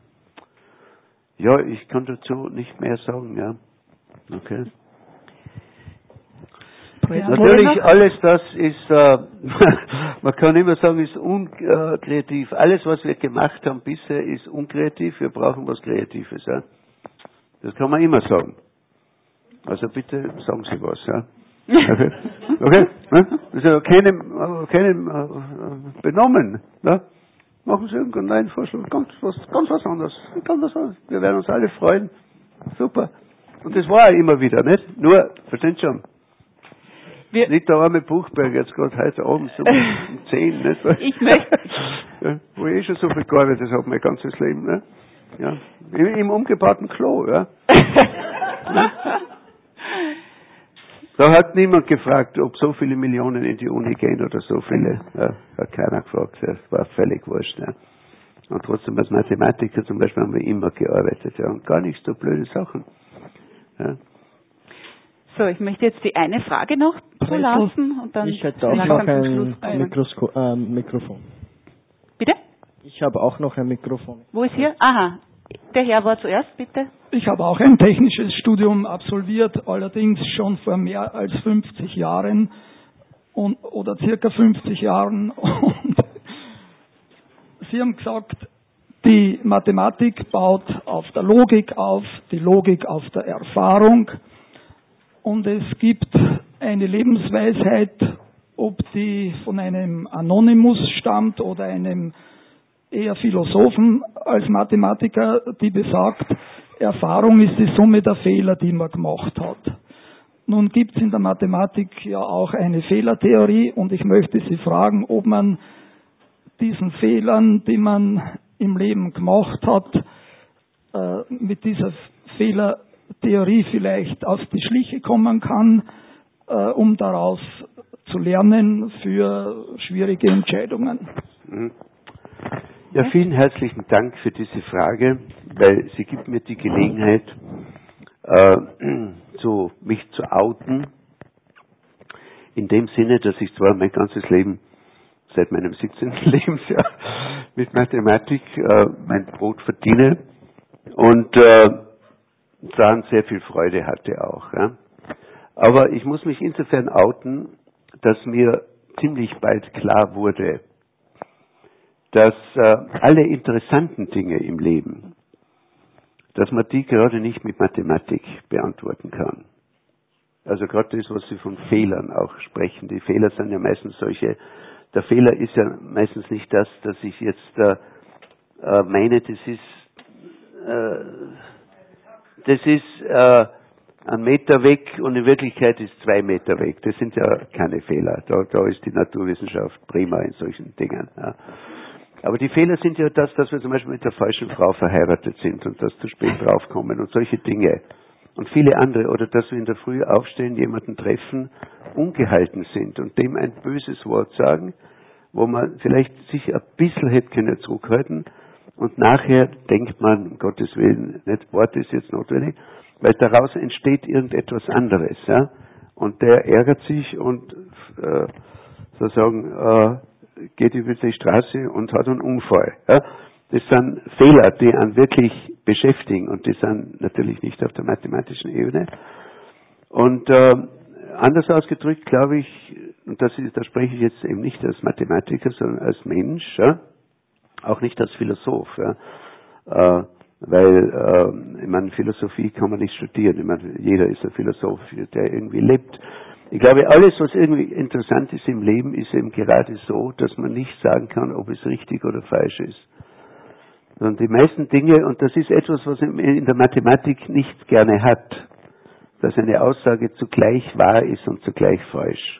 Ja, ich kann dazu nicht mehr sagen, ja. Okay. Ja, natürlich, alles das ist, äh, man kann immer sagen, ist unkreativ. Alles, was wir gemacht haben bisher, ist unkreativ. Wir brauchen was Kreatives. Ja? Das kann man immer sagen. Also bitte sagen Sie was. Ja? Okay? Okay? Das ist ja keinem, keinem äh, benommen. Ja? Machen Sie irgendeinen neuen Vorschlag. Ganz was, ganz was anderes. Ganz was anderes. Wir werden uns alle freuen. Super. Und das war auch immer wieder, nicht? Nur, verstehen Sie schon? Wir nicht der arme Buchberg, jetzt gerade heute Abend um zehn, nicht? Ich möchte. Ja, wo ich eh schon so viel gearbeitet habe, mein ganzes Leben, ne? Ja. Im, im umgebauten Klo, ja. Ja. Da hat niemand gefragt, ob so viele Millionen in die Uni gehen oder so viele. Ja, hat keiner gefragt, das war völlig wurscht. Ja. Und trotzdem als Mathematiker zum Beispiel haben wir immer gearbeitet, ja, und gar nicht so blöde Sachen. Ja. So, ich möchte jetzt die eine Frage noch zulassen und dann ich hätte auch noch ein Mikrosko äh, Mikrofon. Bitte? Ich habe auch noch ein Mikrofon. Wo ist hier? Aha, der Herr war zuerst, bitte. Ich habe auch ein technisches Studium absolviert, allerdings schon vor mehr als fünfzig Jahren und, oder circa fünfzig Jahren. Und Sie haben gesagt, die Mathematik baut auf der Logik auf, die Logik auf der Erfahrung. Und es gibt eine Lebensweisheit, ob die von einem Anonymous stammt oder einem eher Philosophen als Mathematiker, die besagt, Erfahrung ist die Summe der Fehler, die man gemacht hat. Nun gibt es in der Mathematik ja auch eine Fehlertheorie und ich möchte Sie fragen, ob man diesen Fehlern, die man im Leben gemacht hat, äh, mit dieser Fehlertheorie vielleicht auf die Schliche kommen kann, äh, um daraus zu lernen für schwierige Entscheidungen. Ja, vielen herzlichen Dank für diese Frage, weil sie gibt mir die Gelegenheit, äh, zu, mich zu outen, in dem Sinne, dass ich zwar mein ganzes Leben, seit meinem siebzehnten Lebensjahr, mit Mathematik äh, mein Brot verdiene und äh, daran sehr viel Freude hatte auch. Ja. Aber ich muss mich insofern outen, dass mir ziemlich bald klar wurde, dass äh, alle interessanten Dinge im Leben, dass man die gerade nicht mit Mathematik beantworten kann. Also gerade das, was Sie von Fehlern auch sprechen. Die Fehler sind ja meistens solche, der Fehler ist ja meistens nicht das, dass ich jetzt äh, äh, meine, das ist, äh, das ist äh, ein Meter weg und in Wirklichkeit ist zwei Meter weg. Das sind ja keine Fehler. Da, da ist die Naturwissenschaft prima in solchen Dingen. Ja. Aber die Fehler sind ja das, dass wir zum Beispiel mit der falschen Frau verheiratet sind und dass zu spät draufkommen und solche Dinge. Und viele andere. Oder dass wir in der Früh aufstehen, jemanden treffen, ungehalten sind und dem ein böses Wort sagen, wo man vielleicht sich ein bisschen hätte können zurückhalten und nachher denkt man, um Gottes Willen, nicht Wort ist jetzt notwendig, weil daraus entsteht irgendetwas anderes. Ja? Und der ärgert sich und äh, sozusagen äh, geht über die Straße und hat einen Unfall. Ja? Das sind Fehler, die einen wirklich beschäftigen und die sind natürlich nicht auf der mathematischen Ebene. Und äh, anders ausgedrückt, glaube ich, und das ist, da spreche ich jetzt eben nicht als Mathematiker, sondern als Mensch, ja? Auch nicht als Philosoph, ja? äh, weil äh, ich meine, Philosophie kann man nicht studieren. Ich meine, jeder ist ein Philosoph, der irgendwie lebt. Ich glaube, alles, was irgendwie interessant ist im Leben, ist eben gerade so, dass man nicht sagen kann, ob es richtig oder falsch ist. Und die meisten Dinge, und das ist etwas, was in der Mathematik nicht gerne hat, dass eine Aussage zugleich wahr ist und zugleich falsch.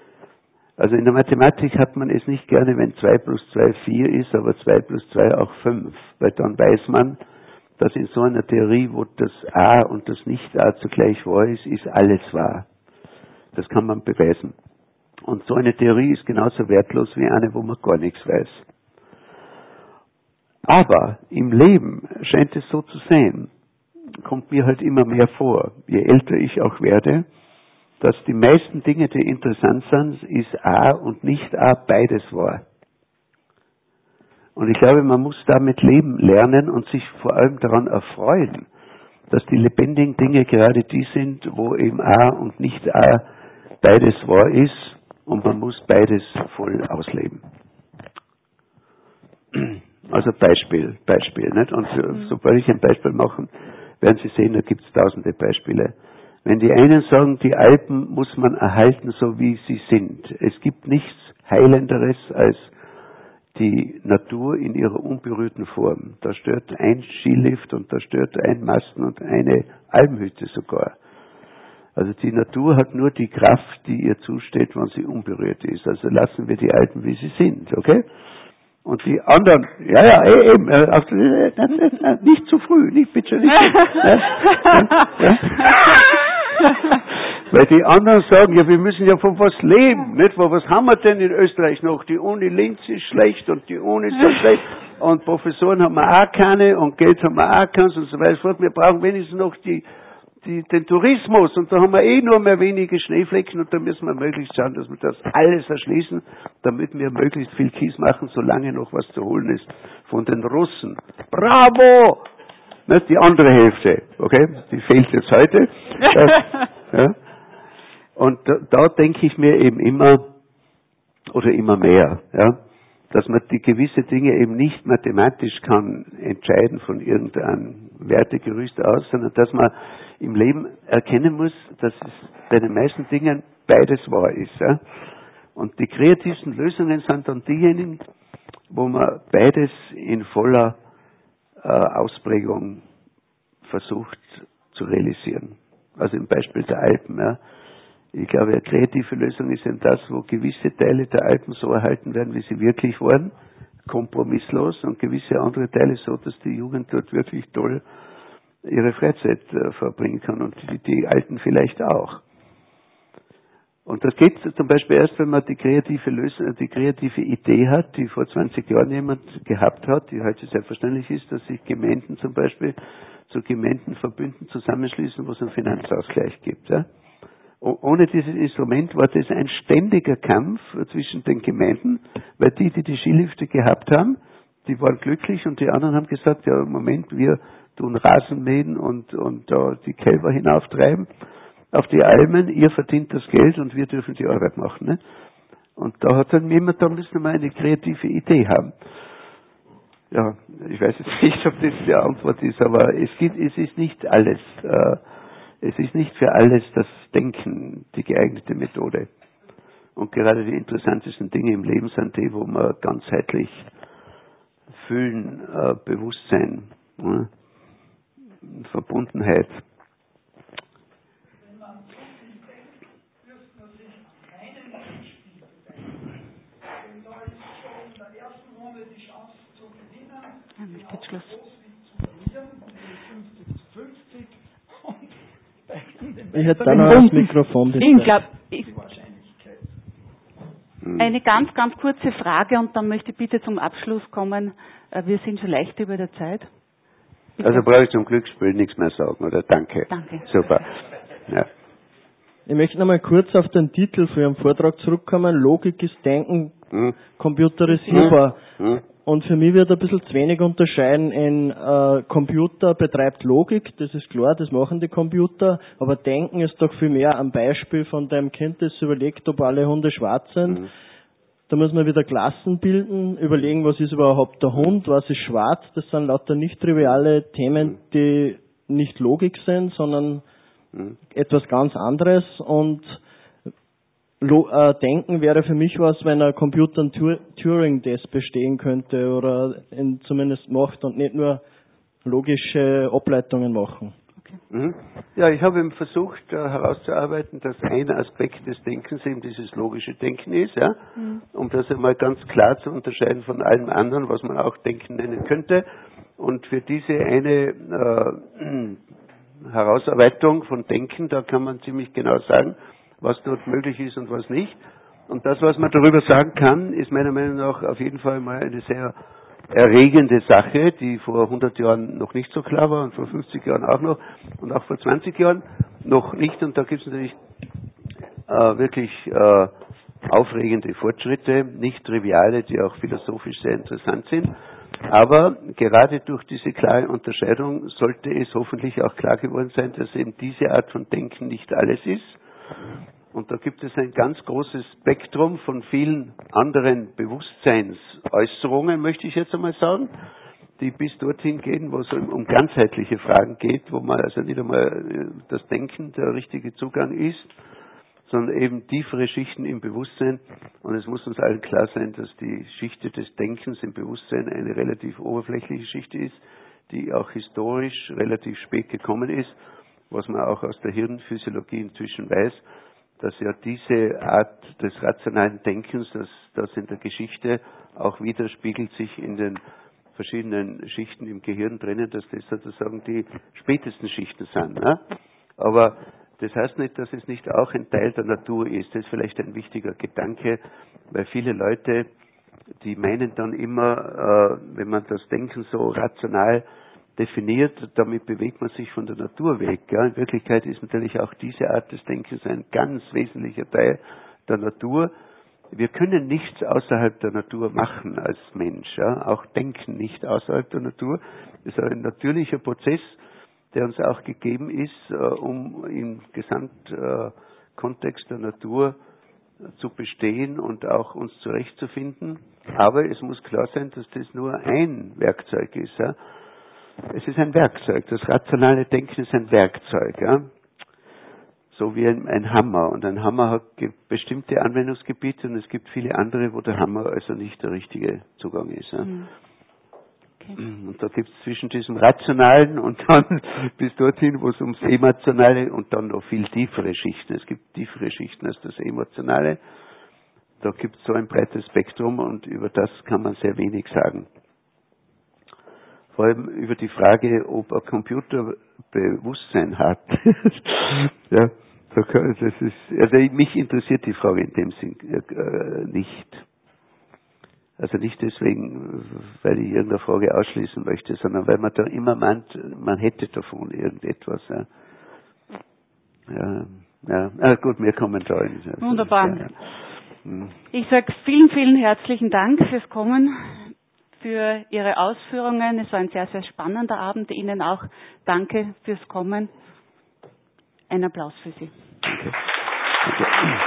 Also in der Mathematik hat man es nicht gerne, wenn zwei plus zwei vier ist, aber zwei plus zwei auch fünf, weil dann weiß man, dass in so einer Theorie, wo das A und das Nicht-A zugleich wahr ist, ist alles wahr. Das kann man beweisen. Und so eine Theorie ist genauso wertlos wie eine, wo man gar nichts weiß. Aber im Leben scheint es so zu sein, kommt mir halt immer mehr vor, je älter ich auch werde, dass die meisten Dinge, die interessant sind, ist A und nicht A beides wahr. Und ich glaube, man muss damit leben lernen und sich vor allem daran erfreuen, dass die lebendigen Dinge gerade die sind, wo eben A und nicht A beides wahr ist und man muss beides voll ausleben. Also Beispiel, Beispiel, nicht? Und sobald ich ein Beispiel mache, werden Sie sehen, da gibt es tausende Beispiele. Wenn die einen sagen, die Alpen muss man erhalten, so wie sie sind. Es gibt nichts Heilenderes als die Natur in ihrer unberührten Form. Da stört ein Skilift und da stört ein Masten und eine Almhütte sogar. Also die Natur hat nur die Kraft, die ihr zusteht, wenn sie unberührt ist. Also lassen wir die Alpen, wie sie sind, okay? Und die anderen, ja, ja, eben, äh, auf, äh, äh, nicht zu früh, nicht, bitte nicht. Äh, ja? Weil die anderen sagen, ja, wir müssen ja von was leben, nicht? Weil was haben wir denn in Österreich noch? Die Uni Linz ist schlecht und die Uni ist so schlecht und Professoren haben wir auch keine und Geld haben wir auch keins und so weiter. Wir brauchen wenigstens noch die, die, den Tourismus und da haben wir eh nur mehr wenige Schneeflecken und da müssen wir möglichst schauen, dass wir das alles erschließen, damit wir möglichst viel Kies machen, solange noch was zu holen ist von den Russen. Bravo! Nicht die andere Hälfte, okay? Die fehlt jetzt heute. äh, ja. Und da, da denke ich mir eben immer, oder immer mehr, ja, dass man die gewisse Dinge eben nicht mathematisch kann entscheiden von irgendeinem Wertegerüst aus, sondern dass man im Leben erkennen muss, dass es bei den meisten Dingen beides wahr ist. Ja. Und die kreativsten Lösungen sind dann diejenigen, wo man beides in voller äh, Ausprägung versucht zu realisieren. Also im Beispiel der Alpen. Ja. Ich glaube, eine kreative Lösung ist eben das, wo gewisse Teile der Alpen so erhalten werden, wie sie wirklich waren, kompromisslos, und gewisse andere Teile so, dass die Jugend dort wirklich toll ihre Freizeit äh, verbringen kann, und die, die Alten vielleicht auch. Und das geht zum Beispiel erst, wenn man die kreative Lösung, die kreative Idee hat, die vor zwanzig Jahren jemand gehabt hat, die heute selbstverständlich ist, dass sich Gemeinden zum Beispiel zu Gemeindenverbünden zusammenschließen, wo es einen Finanzausgleich gibt. Ja. Ohne dieses Instrument war das ein ständiger Kampf zwischen den Gemeinden, weil die, die die Skilifte gehabt haben, die waren glücklich, und die anderen haben gesagt, ja, Moment, wir tun Rasen mähen und, und uh, die Kälber hinauftreiben auf die Almen, ihr verdient das Geld und wir dürfen die Arbeit machen. Ne? Und da hat dann jemand, da müssen wir mal eine kreative Idee haben. Ja, ich weiß jetzt nicht, ob das die Antwort ist, aber es gibt, es ist nicht alles, äh, es ist nicht für alles das Denken die geeignete Methode. Und gerade die interessantesten Dinge im Leben sind die, wo man ganzheitlich fühlen, äh, Bewusstsein, ne? Verbundenheit. Ich hätte dann noch das Mikrofon. Ich glaube, eine ganz, ganz kurze Frage, und dann möchte ich bitte zum Abschluss kommen. Wir sind schon leicht über der Zeit. Bitte. Also brauche ich zum Glücksspiel nichts mehr sagen, oder? Danke. Danke. Super. Ja. Ich möchte noch mal kurz auf den Titel für Ihren Vortrag zurückkommen. Logik ist Denken, hm. computerisierbar. Hm. Und für mich wird ein bisschen zu wenig unterscheiden in äh, Computer betreibt Logik, das ist klar, das machen die Computer, aber Denken ist doch viel mehr am Beispiel von deinem Kind, das überlegt, ob alle Hunde schwarz sind. Mhm. Da muss man wieder Klassen bilden, überlegen, was ist überhaupt der Hund, was ist schwarz, das sind lauter nicht triviale Themen, die nicht Logik sind, sondern mhm. etwas ganz anderes. Und Lo- äh, Denken wäre für mich was, wenn ein Computer einen Tur- Turing-Test bestehen könnte oder ihn zumindest macht und nicht nur logische Ableitungen machen. Okay. Mhm. Ja, ich habe eben versucht äh, herauszuarbeiten, dass ein Aspekt des Denkens eben dieses logische Denken ist, ja, mhm. um das einmal ganz klar zu unterscheiden von allem anderen, was man auch Denken nennen könnte. Und für diese eine äh, Herausarbeitung von Denken, da kann man ziemlich genau sagen, was dort möglich ist und was nicht. Und das, was man darüber sagen kann, ist meiner Meinung nach auf jeden Fall mal eine sehr erregende Sache, die vor hundert Jahren noch nicht so klar war und vor fünfzig Jahren auch noch und auch vor zwanzig Jahren noch nicht. Und da gibt es natürlich äh, wirklich äh, aufregende Fortschritte, nicht triviale, die auch philosophisch sehr interessant sind. Aber gerade durch diese klare Unterscheidung sollte es hoffentlich auch klar geworden sein, dass eben diese Art von Denken nicht alles ist. Und da gibt es ein ganz großes Spektrum von vielen anderen Bewusstseinsäußerungen, möchte ich jetzt einmal sagen, die bis dorthin gehen, wo es um ganzheitliche Fragen geht, wo man also nicht einmal das Denken der richtige Zugang ist, sondern eben tiefere Schichten im Bewusstsein. Und es muss uns allen klar sein, dass die Schichte des Denkens im Bewusstsein eine relativ oberflächliche Schichte ist, die auch historisch relativ spät gekommen ist, was man auch aus der Hirnphysiologie inzwischen weiß, dass ja diese Art des rationalen Denkens, dass das in der Geschichte auch widerspiegelt sich in den verschiedenen Schichten im Gehirn drinnen, dass das sozusagen die spätesten Schichten sind. Ne? Aber das heißt nicht, dass es nicht auch ein Teil der Natur ist. Das ist vielleicht ein wichtiger Gedanke, weil viele Leute, die meinen dann immer, äh, wenn man das Denken so rational definiert, damit bewegt man sich von der Natur weg. Ja. In Wirklichkeit ist natürlich auch diese Art des Denkens ein ganz wesentlicher Teil der Natur. Wir können nichts außerhalb der Natur machen als Mensch. Ja. Auch Denken nicht außerhalb der Natur. Das ist ein natürlicher Prozess, der uns auch gegeben ist, äh, um im Gesamtkontext äh, der Natur äh, zu bestehen und auch uns zurechtzufinden. Aber es muss klar sein, dass das nur ein Werkzeug ist. Ja. Es ist ein Werkzeug. Das rationale Denken ist ein Werkzeug. Ja? So wie ein, ein Hammer. Und ein Hammer hat bestimmte Anwendungsgebiete und es gibt viele andere, wo der Hammer also nicht der richtige Zugang ist. Ja? Mhm. Okay. Und da gibt es zwischen diesem Rationalen und dann bis dorthin, wo es ums Emotionale und dann noch viel tiefere Schichten. Es gibt tiefere Schichten als das Emotionale. Da gibt es so ein breites Spektrum und über das kann man sehr wenig sagen. Vor allem über die Frage, ob ein Computer Bewusstsein hat. Ja, das ist, also mich interessiert die Frage in dem Sinn äh, nicht. Also nicht deswegen, weil ich irgendeine Frage ausschließen möchte, sondern weil man da immer meint, man hätte davon irgendetwas. Ja, ja, ja. Ah, gut, mehr Kommentare. Wunderbar. Ja, ja. Hm. Ich sage vielen, vielen herzlichen Dank fürs Kommen, für Ihre Ausführungen. Es war ein sehr, sehr spannender Abend. Ihnen auch danke fürs Kommen. Ein Applaus für Sie. Danke. Danke.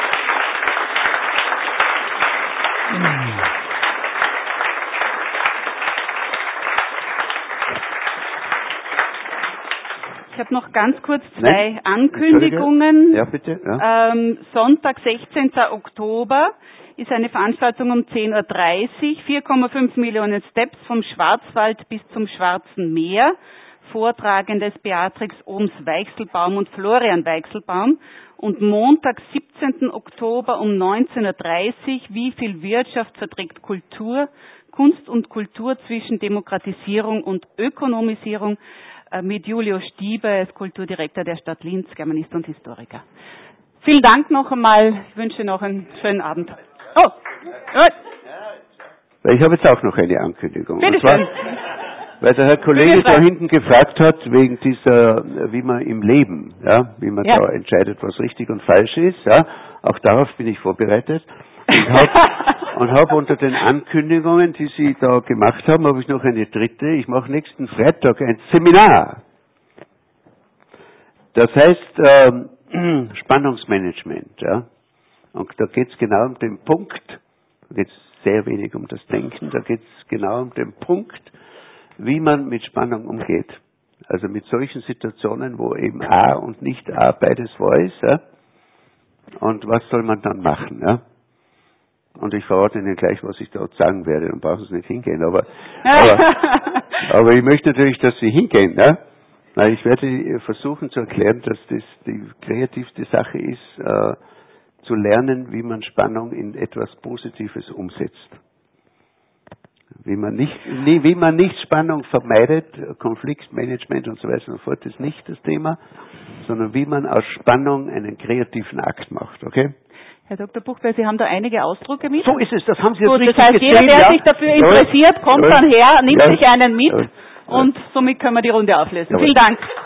Ich habe noch ganz kurz zwei Nein? Ankündigungen. Ja, bitte. Ja. Ähm, Sonntag, sechzehnten Oktober ist eine Veranstaltung um zehn Uhr dreißig, vier Komma fünf Millionen Steps vom Schwarzwald bis zum Schwarzen Meer. Vortragendes Beatrix Ohms-Weichselbaum und Florian Weichselbaum. Und Montag, siebzehnten Oktober um neunzehn Uhr dreißig, wie viel Wirtschaft verträgt Kultur, Kunst und Kultur zwischen Demokratisierung und Ökonomisierung, mit Julio Stieber, er ist Kulturdirektor der Stadt Linz, Germanist und Historiker. Vielen Dank noch einmal. Ich wünsche noch einen schönen Abend. Oh, ich habe jetzt auch noch eine Ankündigung. Bitte schön. Weil der Herr Kollege da hinten gefragt hat, wegen dieser, wie man im Leben, ja, wie man ja. da entscheidet, was richtig und falsch ist, ja, auch darauf bin ich vorbereitet. Und habe hab unter den Ankündigungen, die Sie da gemacht haben, habe ich noch eine dritte. Ich mache nächsten Freitag ein Seminar. Das heißt ähm, Spannungsmanagement. Ja. Und da geht es genau um den Punkt, da geht es sehr wenig um das Denken, da geht es genau um den Punkt, wie man mit Spannung umgeht. Also mit solchen Situationen, wo eben A und nicht A beides wahr ist. Ja. Und was soll man dann machen? Ja. Und ich verrate Ihnen gleich, was ich dort sagen werde, dann brauchen Sie nicht hingehen. Aber, aber, aber ich möchte natürlich, dass Sie hingehen. Ne? Weil ich werde versuchen zu erklären, dass das die kreativste Sache ist, äh, zu lernen, wie man Spannung in etwas Positives umsetzt. Wie man nicht, nee, wie man nicht Spannung vermeidet, Konfliktmanagement und so weiter und so fort, ist nicht das Thema, sondern wie man aus Spannung einen kreativen Akt macht, okay? Herr Doktor Buchberg, Sie haben da einige Ausdrucke mit. So ist es, das haben Sie jetzt Gut, richtig das heißt, gesehen, jeder, der ja? sich dafür interessiert, kommt ja. dann her, nimmt ja. sich einen mit ja. und somit können wir die Runde auflösen. Ja. Vielen Dank.